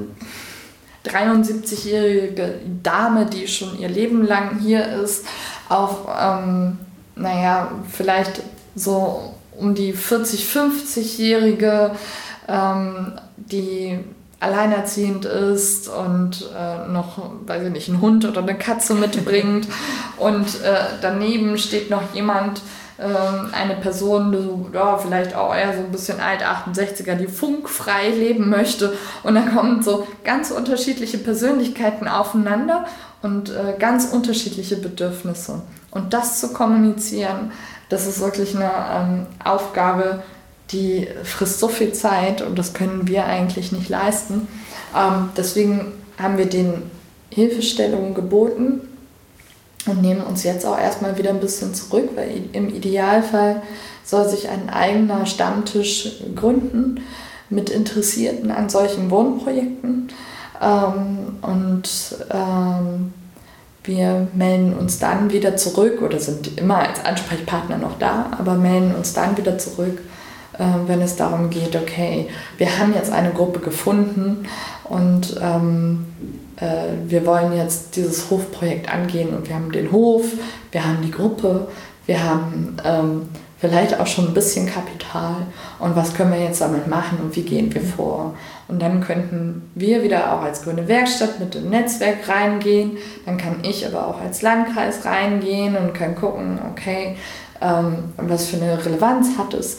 dreiundsiebzigjährige Dame, die schon ihr Leben lang hier ist, auf, ähm, naja, vielleicht so um die vierzig-, fünfzigjährige, ähm, die alleinerziehend ist und äh, noch, weiß ich nicht, einen Hund oder eine Katze mitbringt und äh, daneben steht noch jemand, äh, eine Person, die, ja, vielleicht auch eher so ein bisschen alt, achtundsechziger, die funkfrei leben möchte, und dann kommen so ganz unterschiedliche Persönlichkeiten aufeinander und äh, ganz unterschiedliche Bedürfnisse. Und das zu kommunizieren, das ist wirklich eine ähm, Aufgabe, die frisst so viel Zeit, und das können wir eigentlich nicht leisten. Ähm, deswegen haben wir den Hilfestellungen geboten und nehmen uns jetzt auch erstmal wieder ein bisschen zurück, weil im Idealfall soll sich ein eigener Stammtisch gründen mit Interessierten an solchen Wohnprojekten. Ähm, und ähm, wir melden uns dann wieder zurück oder sind immer als Ansprechpartner noch da, aber melden uns dann wieder zurück, wenn es darum geht, okay, wir haben jetzt eine Gruppe gefunden und ähm, äh, wir wollen jetzt dieses Hofprojekt angehen, und wir haben den Hof, wir haben die Gruppe, wir haben ähm, vielleicht auch schon ein bisschen Kapital, und was können wir jetzt damit machen und wie gehen wir vor? Und dann könnten wir wieder auch als Grüne Werkstatt mit dem Netzwerk reingehen, dann kann ich aber auch als Landkreis reingehen und kann gucken, okay, ähm, was für eine Relevanz hat es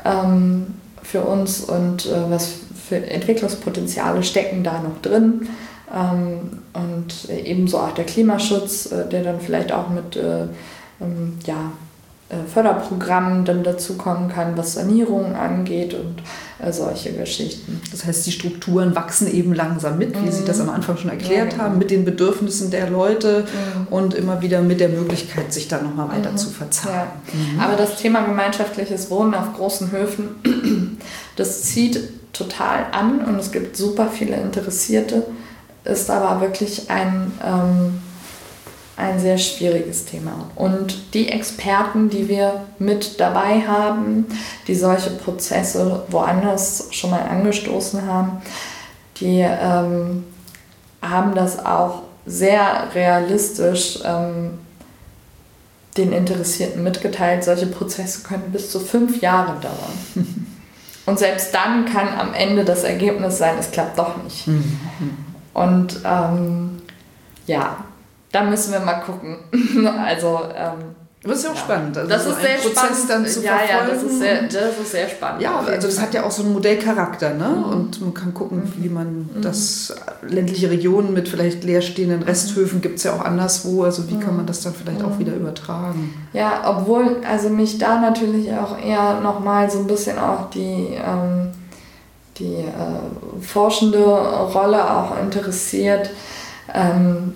für uns und äh, was für Entwicklungspotenziale stecken da noch drin. Ähm, und ebenso auch der Klimaschutz, äh, der dann vielleicht auch mit äh, ähm, ja, äh, Förderprogrammen dann dazu kommen kann, was Sanierungen angeht und äh, solche Geschichten. Das heißt, die Strukturen wachsen eben langsam mit, wie mhm. Sie das am Anfang schon erklärt ja, haben, mit den Bedürfnissen der Leute mhm. und immer wieder mit der Möglichkeit, sich da nochmal weiter mhm. zu verzahnen. Ja. Mhm. Aber das Thema gemeinschaftliches Wohnen auf großen Höfen, das zieht total an, und es gibt super viele Interessierte, ist aber wirklich ein... Ähm, ein sehr schwieriges Thema. Und die Experten, die wir mit dabei haben, die solche Prozesse woanders schon mal angestoßen haben, die ähm, haben das auch sehr realistisch ähm, den Interessierten mitgeteilt. Solche Prozesse können bis zu fünf Jahre dauern. Und selbst dann kann am Ende das Ergebnis sein, es klappt doch nicht. Und ähm, ja, da müssen wir mal gucken. Also, ähm, das ist ja auch ja. spannend. Also das so ist sehr Prozess spannend. Dann zu ja, verfolgen. ja, das ist sehr, das ist sehr spannend. Ja, also das hat ja auch so einen Modellcharakter, ne? Mhm. Und man kann gucken, mhm. wie man mhm. das ländliche Regionen mit vielleicht leerstehenden Resthöfen gibt es ja auch anderswo. Also wie mhm. kann man das dann vielleicht mhm. auch wieder übertragen? Ja, obwohl also mich da natürlich auch eher nochmal so ein bisschen auch die, ähm, die äh, forschende Rolle auch interessiert. Ähm,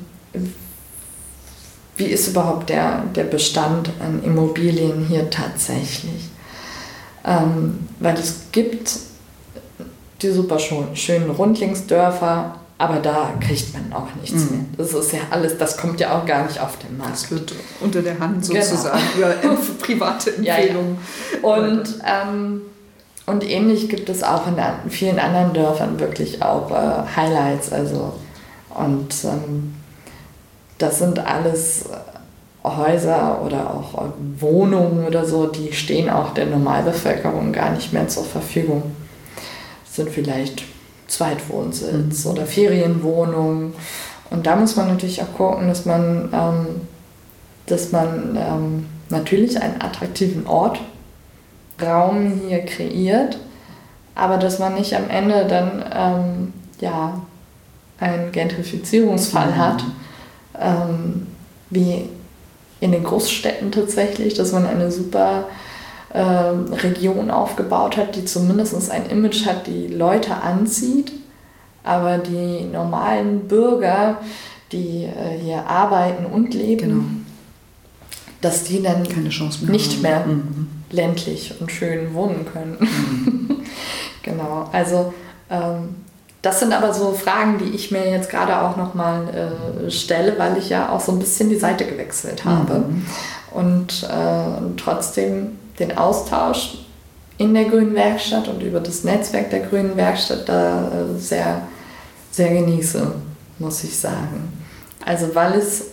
Wie ist überhaupt der, der Bestand an Immobilien hier tatsächlich? Ähm, weil es gibt die super schönen Rundlingsdörfer, aber da kriegt man auch nichts mhm. mehr. Das ist ja alles, das kommt ja auch gar nicht auf den Markt. Das wird unter der Hand sozusagen genau. über private Empfehlungen. Ja, ja. Und, ähm, und ähnlich gibt es auch in vielen anderen Dörfern wirklich auch äh, Highlights. Also, und ähm, das sind alles Häuser oder auch Wohnungen oder so, die stehen auch der Normalbevölkerung gar nicht mehr zur Verfügung. Das sind vielleicht Zweitwohnsitz mhm. oder Ferienwohnungen. Und da muss man natürlich auch gucken, dass man, ähm, dass man ähm, natürlich einen attraktiven Ort, Raum hier kreiert, aber dass man nicht am Ende dann ähm, ja, einen Gentrifizierungsfall mhm. hat, Ähm, wie in den Großstädten tatsächlich, dass man eine super äh, Region aufgebaut hat, die zumindest ein Image hat, die Leute anzieht, aber die normalen Bürger, die äh, hier arbeiten und leben, genau. dass die dann Keine Chance mehr nicht haben. mehr mhm. ländlich und schön wohnen können. Mhm. Genau, also ähm, Das sind aber so Fragen, die ich mir jetzt gerade auch nochmal äh, stelle, weil ich ja auch so ein bisschen die Seite gewechselt habe. Mhm. Und äh, trotzdem den Austausch in der Grünen Werkstatt und über das Netzwerk der Grünen Werkstatt da äh, sehr, sehr genieße, muss ich sagen. Also weil es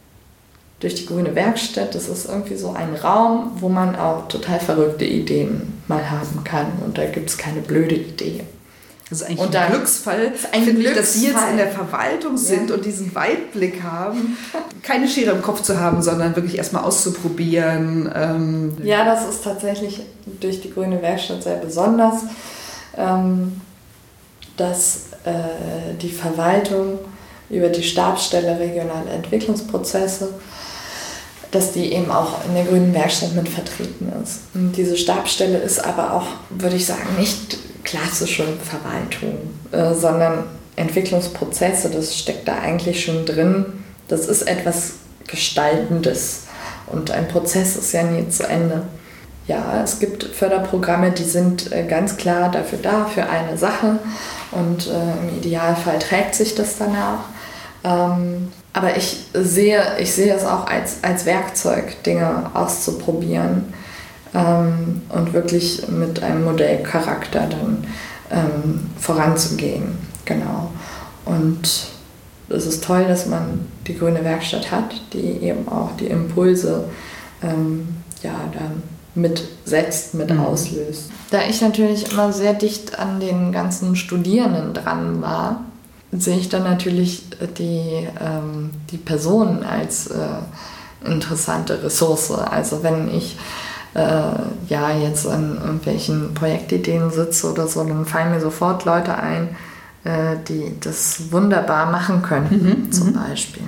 durch die Grüne Werkstatt, das ist irgendwie so ein Raum, wo man auch total verrückte Ideen mal haben kann. Und da gibt es keine blöde Idee. Das ist eigentlich und ein Glücksfall, ein finde ich, dass Sie jetzt in der Verwaltung sind ja. und diesen Weitblick haben, keine Schere im Kopf zu haben, sondern wirklich erstmal auszuprobieren. Ähm ja, das ist tatsächlich durch die Grüne Werkstatt sehr besonders, ähm, dass äh, die Verwaltung über die Stabsstelle regionale Entwicklungsprozesse, dass die eben auch in der Grünen Werkstatt mit vertreten ist. Und diese Stabsstelle ist aber auch, würde ich sagen, nicht klassische Verwaltung, äh, sondern Entwicklungsprozesse, das steckt da eigentlich schon drin. Das ist etwas Gestaltendes und ein Prozess ist ja nie zu Ende. Ja, es gibt Förderprogramme, die sind äh, ganz klar dafür da, für eine Sache und äh, im Idealfall trägt sich das danach. Ähm, aber ich sehe, ich sehe es auch als, als Werkzeug, Dinge auszuprobieren. Ähm, und wirklich mit einem Modellcharakter dann ähm, voranzugehen. Genau. Und es ist toll, dass man die Grüne Werkstatt hat, die eben auch die Impulse ähm, ja, dann mitsetzt, mit mhm. auslöst. Da ich natürlich immer sehr dicht an den ganzen Studierenden dran war, sehe ich dann natürlich die, ähm, die Personen als äh, interessante Ressource. Also wenn ich Äh, ja, jetzt an irgendwelchen Projektideen sitze oder so, dann fallen mir sofort Leute ein, äh, die das wunderbar machen können, mhm, zum mhm. Beispiel.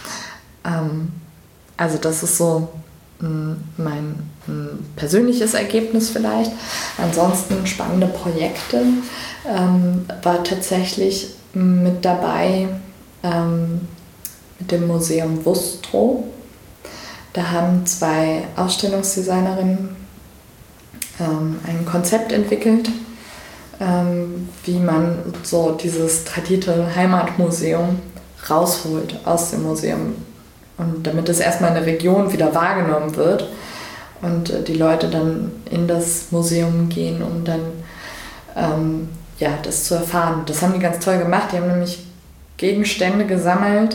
Ähm, also das ist so mh, mein mh, persönliches Ergebnis vielleicht. Ansonsten spannende Projekte ähm, war tatsächlich mit dabei ähm, mit dem Museum Wustrow. Da haben zwei Ausstellungsdesignerinnen ähm, ein Konzept entwickelt, ähm, wie man so dieses tradierte Heimatmuseum rausholt aus dem Museum. Und damit es erstmal in der Region wieder wahrgenommen wird und äh, die Leute dann in das Museum gehen, um dann ähm, ja, das zu erfahren. Das haben die ganz toll gemacht. Die haben nämlich Gegenstände gesammelt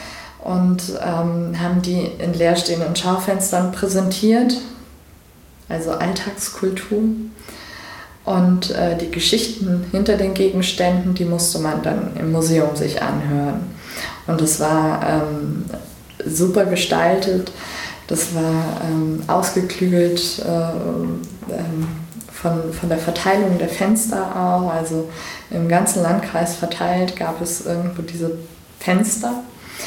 und ähm, haben die in leerstehenden Schaufenstern präsentiert, also Alltagskultur. Und äh, die Geschichten hinter den Gegenständen, die musste man dann im Museum sich anhören. Und das war ähm, super gestaltet, das war ähm, ausgeklügelt äh, ähm, von, von der Verteilung der Fenster auch. Also im ganzen Landkreis verteilt gab es irgendwo diese Fenster.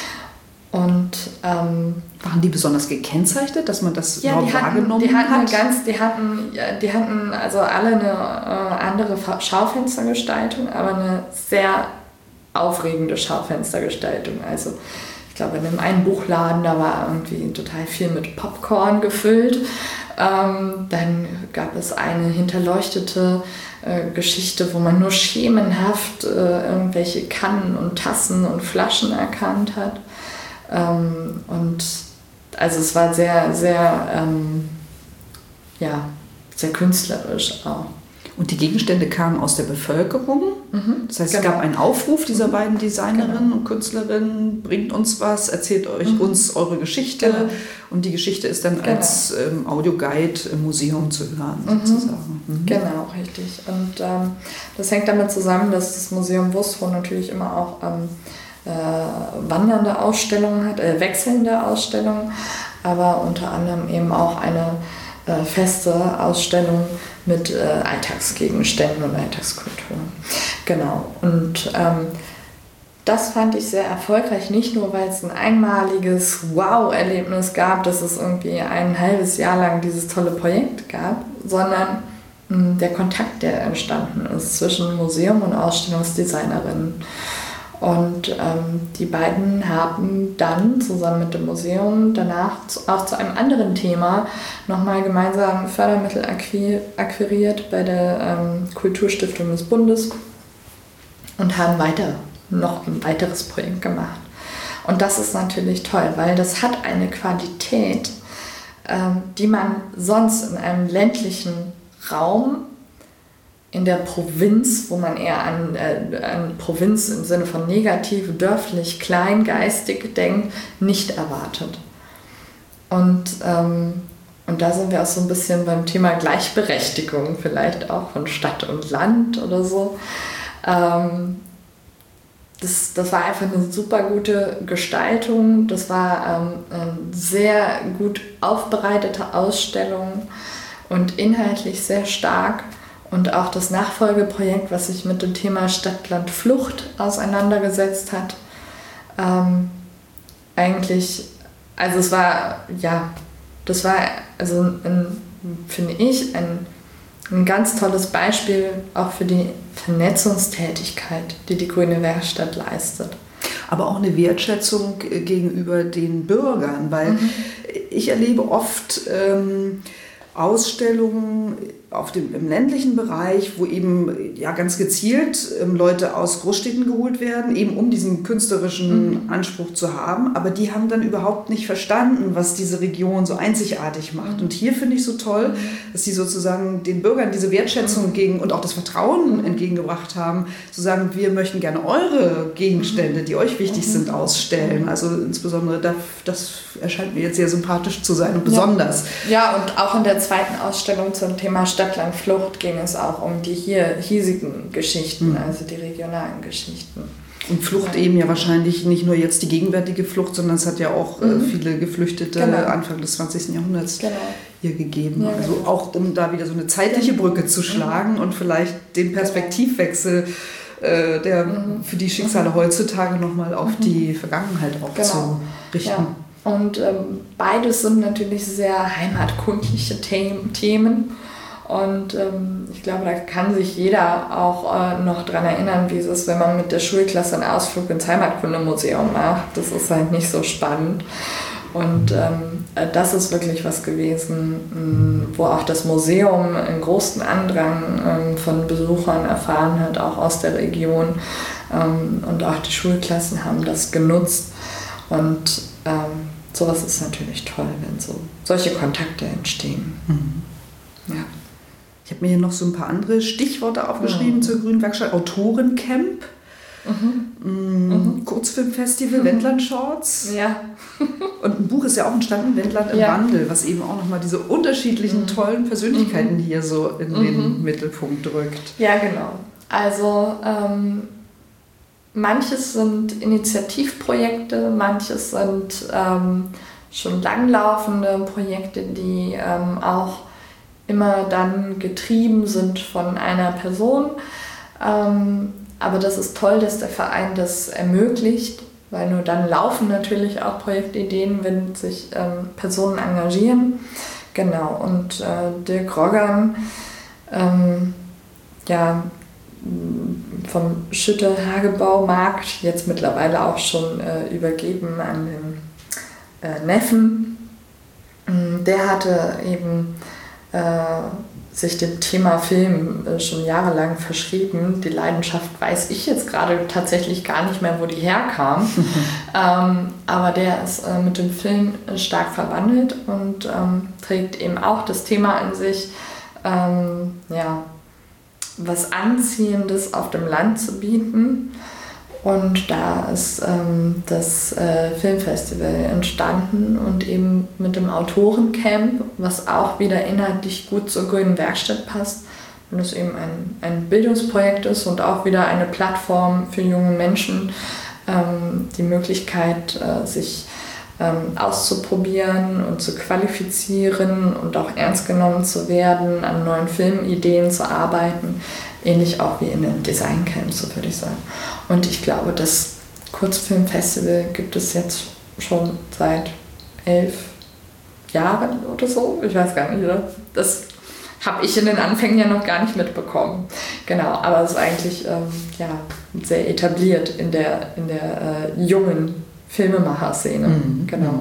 Und ähm, waren die besonders gekennzeichnet, dass man das ja, überhaupt die hatten, wahrgenommen die hatten hat? Ganz, die, hatten, die hatten also alle eine äh, andere Schaufenstergestaltung, aber eine sehr aufregende Schaufenstergestaltung. Also ich glaube, in dem einen Buchladen, da war irgendwie total viel mit Popcorn gefüllt. Ähm, dann gab es eine hinterleuchtete äh, Geschichte, wo man nur schemenhaft äh, irgendwelche Kannen und Tassen und Flaschen erkannt hat. Ähm, und also es war sehr, sehr, ähm, ja, sehr künstlerisch auch. Und die Gegenstände kamen aus der Bevölkerung. Mhm, das heißt, genau. Es gab einen Aufruf dieser beiden Designerinnen genau. und Künstlerinnen, bringt uns was, erzählt euch mhm. uns eure Geschichte. Genau. Und die Geschichte ist dann genau. als ähm, Audioguide im Museum zu hören, mhm. sozusagen. Mhm. Genau, richtig. Und ähm, das hängt damit zusammen, dass das Museum Wustrow natürlich immer auch ähm, äh, wandernde Ausstellungen hat, äh, wechselnde Ausstellungen, aber unter anderem eben auch eine äh, feste Ausstellung mit äh, Alltagsgegenständen und Alltagskultur. Genau. Und ähm, das fand ich sehr erfolgreich, nicht nur, weil es ein einmaliges Wow-Erlebnis gab, dass es irgendwie ein halbes Jahr lang dieses tolle Projekt gab, sondern mh, der Kontakt, der entstanden ist zwischen Museum und Ausstellungsdesignerinnen. Und ähm, die beiden haben dann zusammen mit dem Museum danach zu, auch zu einem anderen Thema nochmal gemeinsam Fördermittel akquiriert bei der ähm, Kulturstiftung des Bundes. und haben weiter noch ein weiteres Projekt gemacht. Und das ist natürlich toll, weil das hat eine Qualität, ähm, die man sonst in einem ländlichen Raum, in der Provinz, wo man eher an, äh, an Provinz im Sinne von negativ, dörflich, kleingeistig denkt, nicht erwartet. Und, ähm, und da sind wir auch so ein bisschen beim Thema Gleichberechtigung, vielleicht auch von Stadt und Land oder so. Ähm, Das, das war einfach eine super gute Gestaltung. Das war ähm, eine sehr gut aufbereitete Ausstellung und inhaltlich sehr stark. Und auch das Nachfolgeprojekt, was sich mit dem Thema Stadt-Land-Flucht auseinandergesetzt hat, ähm, eigentlich, also es war, ja, das war, also ein, finde ich, ein Ein ganz tolles Beispiel auch für die Vernetzungstätigkeit, die die Grüne Werkstatt leistet. Aber auch eine Wertschätzung gegenüber den Bürgern, weil mhm. ich erlebe oft ähm, Ausstellungen auf dem, im ländlichen Bereich, wo eben ja, ganz gezielt ähm, Leute aus Großstädten geholt werden, eben um diesen künstlerischen mhm. Anspruch zu haben. Aber die haben dann überhaupt nicht verstanden, was diese Region so einzigartig macht. Und hier finde ich so toll, mhm. dass sie sozusagen den Bürgern diese Wertschätzung mhm. gegen und auch das Vertrauen mhm. entgegengebracht haben, zu sagen, wir möchten gerne eure Gegenstände, die euch wichtig mhm. sind, ausstellen. Also insbesondere das, das erscheint mir jetzt sehr sympathisch zu sein und besonders. Ja, ja, und auch in der zweiten Ausstellung zum Thema Stadt-Land-Flucht ging es auch um die hier hiesigen Geschichten, mhm. also die regionalen Geschichten. Und Flucht ja. eben ja wahrscheinlich nicht nur jetzt die gegenwärtige Flucht, sondern es hat ja auch mhm. äh, viele Geflüchtete genau. Anfang des zwanzigsten Jahrhunderts genau. hier gegeben. Ja, also genau. auch um da wieder so eine zeitliche Brücke zu schlagen mhm. und vielleicht den Perspektivwechsel äh, der mhm. für die Schicksale heutzutage nochmal auf mhm. die Vergangenheit auch genau. zu richten. Ja. Und ähm, beides sind natürlich sehr heimatkundliche Themen. Und ähm, ich glaube, da kann sich jeder auch äh, noch dran erinnern, wie es ist, wenn man mit der Schulklasse einen Ausflug ins Heimatkundemuseum macht. Das ist halt nicht so spannend. Und ähm, das ist wirklich was gewesen, mh, wo auch das Museum einen großen Andrang ähm, von Besuchern erfahren hat, auch aus der Region. Ähm, und auch die Schulklassen haben das genutzt. Und ähm, sowas ist natürlich toll, wenn so solche Kontakte entstehen. Mhm. Ja. Ich habe mir hier noch so ein paar andere Stichworte aufgeschrieben mhm. zur Grünen Werkstatt. Autorencamp, mhm. Mhm. Kurzfilmfestival, mhm. Wendland-Shorts. Ja. Und ein Buch ist ja auch entstanden, Wendland im ja. Wandel, was eben auch nochmal diese unterschiedlichen mhm. tollen Persönlichkeiten mhm. hier so in mhm. den Mittelpunkt drückt. Ja, genau. Also ähm, manches sind Initiativprojekte, manches sind ähm, schon langlaufende Projekte, die ähm, auch immer dann getrieben sind von einer Person. Ähm, aber das ist toll, dass der Verein das ermöglicht, weil nur dann laufen natürlich auch Projektideen, wenn sich ähm, Personen engagieren. Genau, und äh, Dirk Roggan, ähm, ja, vom Schütte-Hagebau-Markt, jetzt mittlerweile auch schon äh, übergeben an den äh, Neffen, der hatte eben sich dem Thema Film schon jahrelang verschrieben. Die Leidenschaft weiß ich jetzt gerade tatsächlich gar nicht mehr, wo die herkam. ähm, aber der ist äh, mit dem Film stark verwandelt und ähm, trägt eben auch das Thema in sich, ähm, ja, was Anziehendes auf dem Land zu bieten. Und da ist ähm, das äh, Filmfestival entstanden und eben mit dem Autorencamp, was auch wieder inhaltlich gut zur Grünen Werkstatt passt, und es eben ein, ein Bildungsprojekt ist und auch wieder eine Plattform für junge Menschen, ähm, die Möglichkeit, äh, sich ähm, auszuprobieren und zu qualifizieren und auch ernst genommen zu werden, an neuen Filmideen zu arbeiten. Ähnlich auch wie in den Designcamps, so würde ich sagen. Und ich glaube, das Kurzfilmfestival gibt es jetzt schon seit elf Jahren oder so. Ich weiß gar nicht, oder? Das habe ich in den Anfängen ja noch gar nicht mitbekommen. Genau, aber es ist eigentlich ähm, ja, sehr etabliert in der, in der äh, jungen Filmemacher-Szene. Mhm. Genau.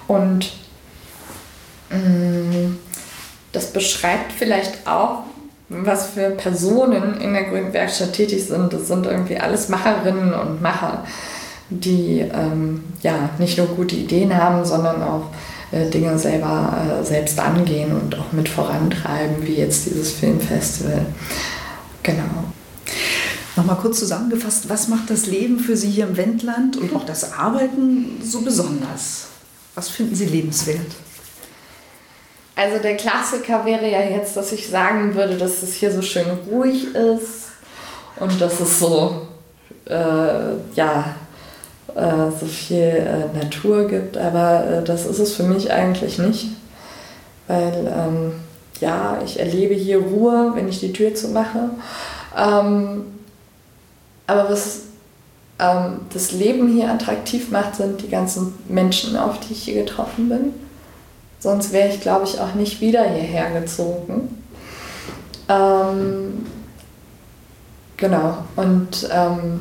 Und mh, das beschreibt vielleicht auch, was für Personen in der Grünen Werkstatt tätig sind. Das sind irgendwie alles Macherinnen und Macher, die ähm, ja nicht nur gute Ideen haben, sondern auch äh, Dinge selber äh, selbst angehen und auch mit vorantreiben, wie jetzt dieses Filmfestival. Genau. Nochmal kurz zusammengefasst, was macht das Leben für Sie hier im Wendland und auch das Arbeiten so besonders? Was finden Sie lebenswert? Also der Klassiker wäre ja jetzt, dass ich sagen würde, dass es hier so schön ruhig ist und dass es so, äh, ja, äh, so viel äh, Natur gibt, aber äh, das ist es für mich eigentlich nicht, weil ähm, ja, ich erlebe hier Ruhe, wenn ich die Tür zumache, ähm, aber was ähm, das Leben hier attraktiv macht, sind die ganzen Menschen, auf die ich hier getroffen bin. Sonst wäre ich, glaube ich, auch nicht wieder hierher gezogen. Ähm, genau. Und ähm,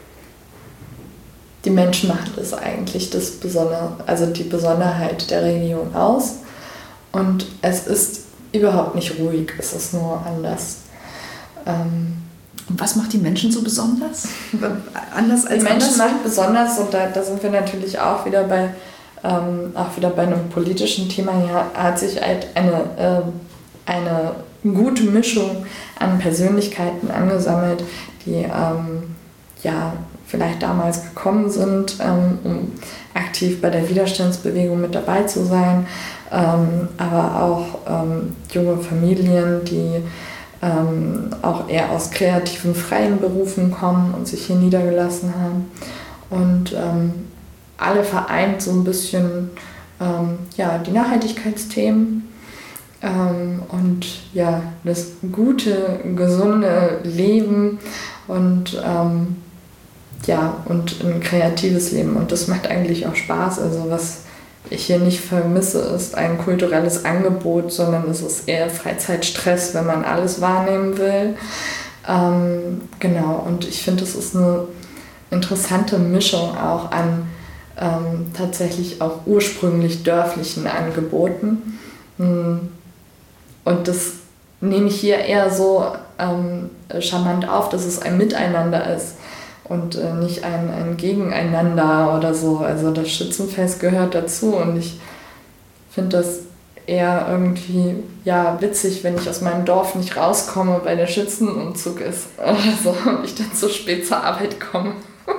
die Menschen machen das eigentlich das Besondere, also die Besonderheit der Region aus. Und es ist überhaupt nicht ruhig, es ist nur anders. Ähm, Und was macht die Menschen so besonders? Anders als die Menschen anders? macht besonders, und da, da sind wir natürlich auch wieder bei Ähm, auch wieder bei einem politischen Thema. Hier hat sich halt eine, äh, eine gute Mischung an Persönlichkeiten angesammelt, die ähm, ja, vielleicht damals gekommen sind, ähm, um aktiv bei der Widerstandsbewegung mit dabei zu sein, ähm, aber auch ähm, junge Familien, die ähm, auch eher aus kreativen, freien Berufen kommen und sich hier niedergelassen haben. Und ähm, alle vereint so ein bisschen ähm, ja, die Nachhaltigkeitsthemen ähm, und ja, das gute, gesunde Leben und, ähm, ja, und ein kreatives Leben. Und das macht eigentlich auch Spaß. Also was ich hier nicht vermisse, ist ein kulturelles Angebot, sondern es ist eher Freizeitstress, wenn man alles wahrnehmen will. Ähm, genau, und ich finde, es ist eine interessante Mischung auch an Ähm, tatsächlich auch ursprünglich dörflichen Angeboten. Und das nehme ich hier eher so ähm, charmant auf, dass es ein Miteinander ist und äh, nicht ein, ein Gegeneinander oder so. Also das Schützenfest gehört dazu und ich finde das eher irgendwie ja, witzig, wenn ich aus meinem Dorf nicht rauskomme, weil der Schützenumzug ist oder so und ich dann zu spät zur Arbeit komme.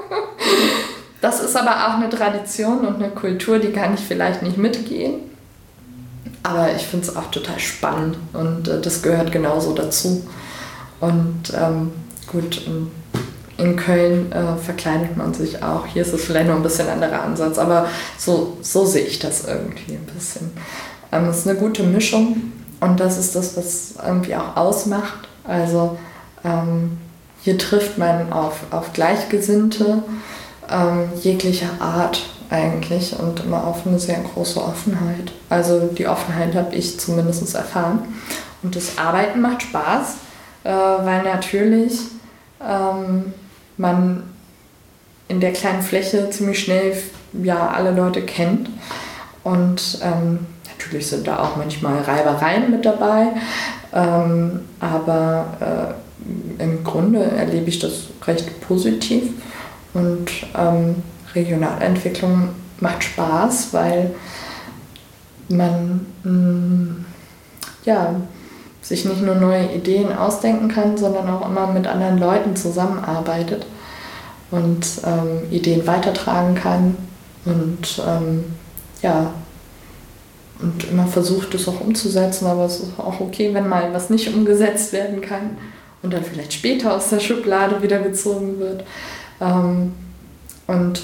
Das ist aber auch eine Tradition und eine Kultur, die kann ich vielleicht nicht mitgehen. Aber ich finde es auch total spannend und äh, das gehört genauso dazu. Und ähm, gut, in, in Köln äh, verkleidet man sich auch. Hier ist es vielleicht noch ein bisschen anderer Ansatz, aber so, so sehe ich das irgendwie ein bisschen. Ähm, es ist eine gute Mischung und das ist das, was irgendwie auch ausmacht. Also ähm, hier trifft man auf, auf Gleichgesinnte, Ähm, jeglicher Art eigentlich und immer auf eine sehr große Offenheit. Also die Offenheit habe ich zumindest erfahren. Und das Arbeiten macht Spaß, äh, weil natürlich ähm, man in der kleinen Fläche ziemlich schnell ja, alle Leute kennt. Und ähm, natürlich sind da auch manchmal Reibereien mit dabei, ähm, aber äh, im Grunde erlebe ich das recht positiv. Und ähm, Regionalentwicklung macht Spaß, weil man mh, ja, sich nicht nur neue Ideen ausdenken kann, sondern auch immer mit anderen Leuten zusammenarbeitet und ähm, Ideen weitertragen kann und ähm, ja, und immer versucht, es auch umzusetzen, aber es ist auch okay, wenn mal was nicht umgesetzt werden kann und dann vielleicht später aus der Schublade wieder gezogen wird. Ähm, und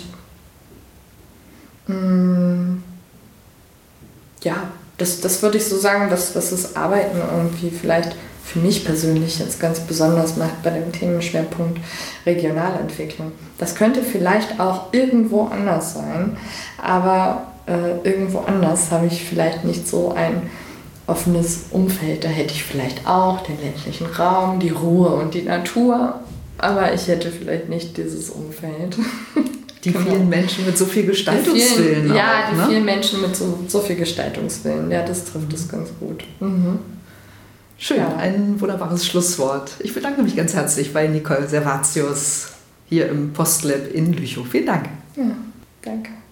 mh, ja, das, das würde ich so sagen, dass, dass das Arbeiten irgendwie vielleicht für mich persönlich jetzt ganz besonders macht bei dem Themenschwerpunkt Regionalentwicklung. Das könnte vielleicht auch irgendwo anders sein, aber äh, irgendwo anders habe ich vielleicht nicht so ein offenes Umfeld. Da hätte ich vielleicht auch den ländlichen Raum, die Ruhe und die Natur. Aber ich hätte vielleicht nicht dieses Umfeld. Die genau. vielen Menschen mit so viel Gestaltungswillen. Vielen, ja, auch, die ne? vielen Menschen mit so, so viel Gestaltungswillen. Ja, das trifft es ganz gut. Mhm. Schön, Ja. ein wunderbares Schlusswort. Ich bedanke mich ganz herzlich bei Nicole Servatius hier im Postlab in Lüchow. Vielen Dank. Ja, danke.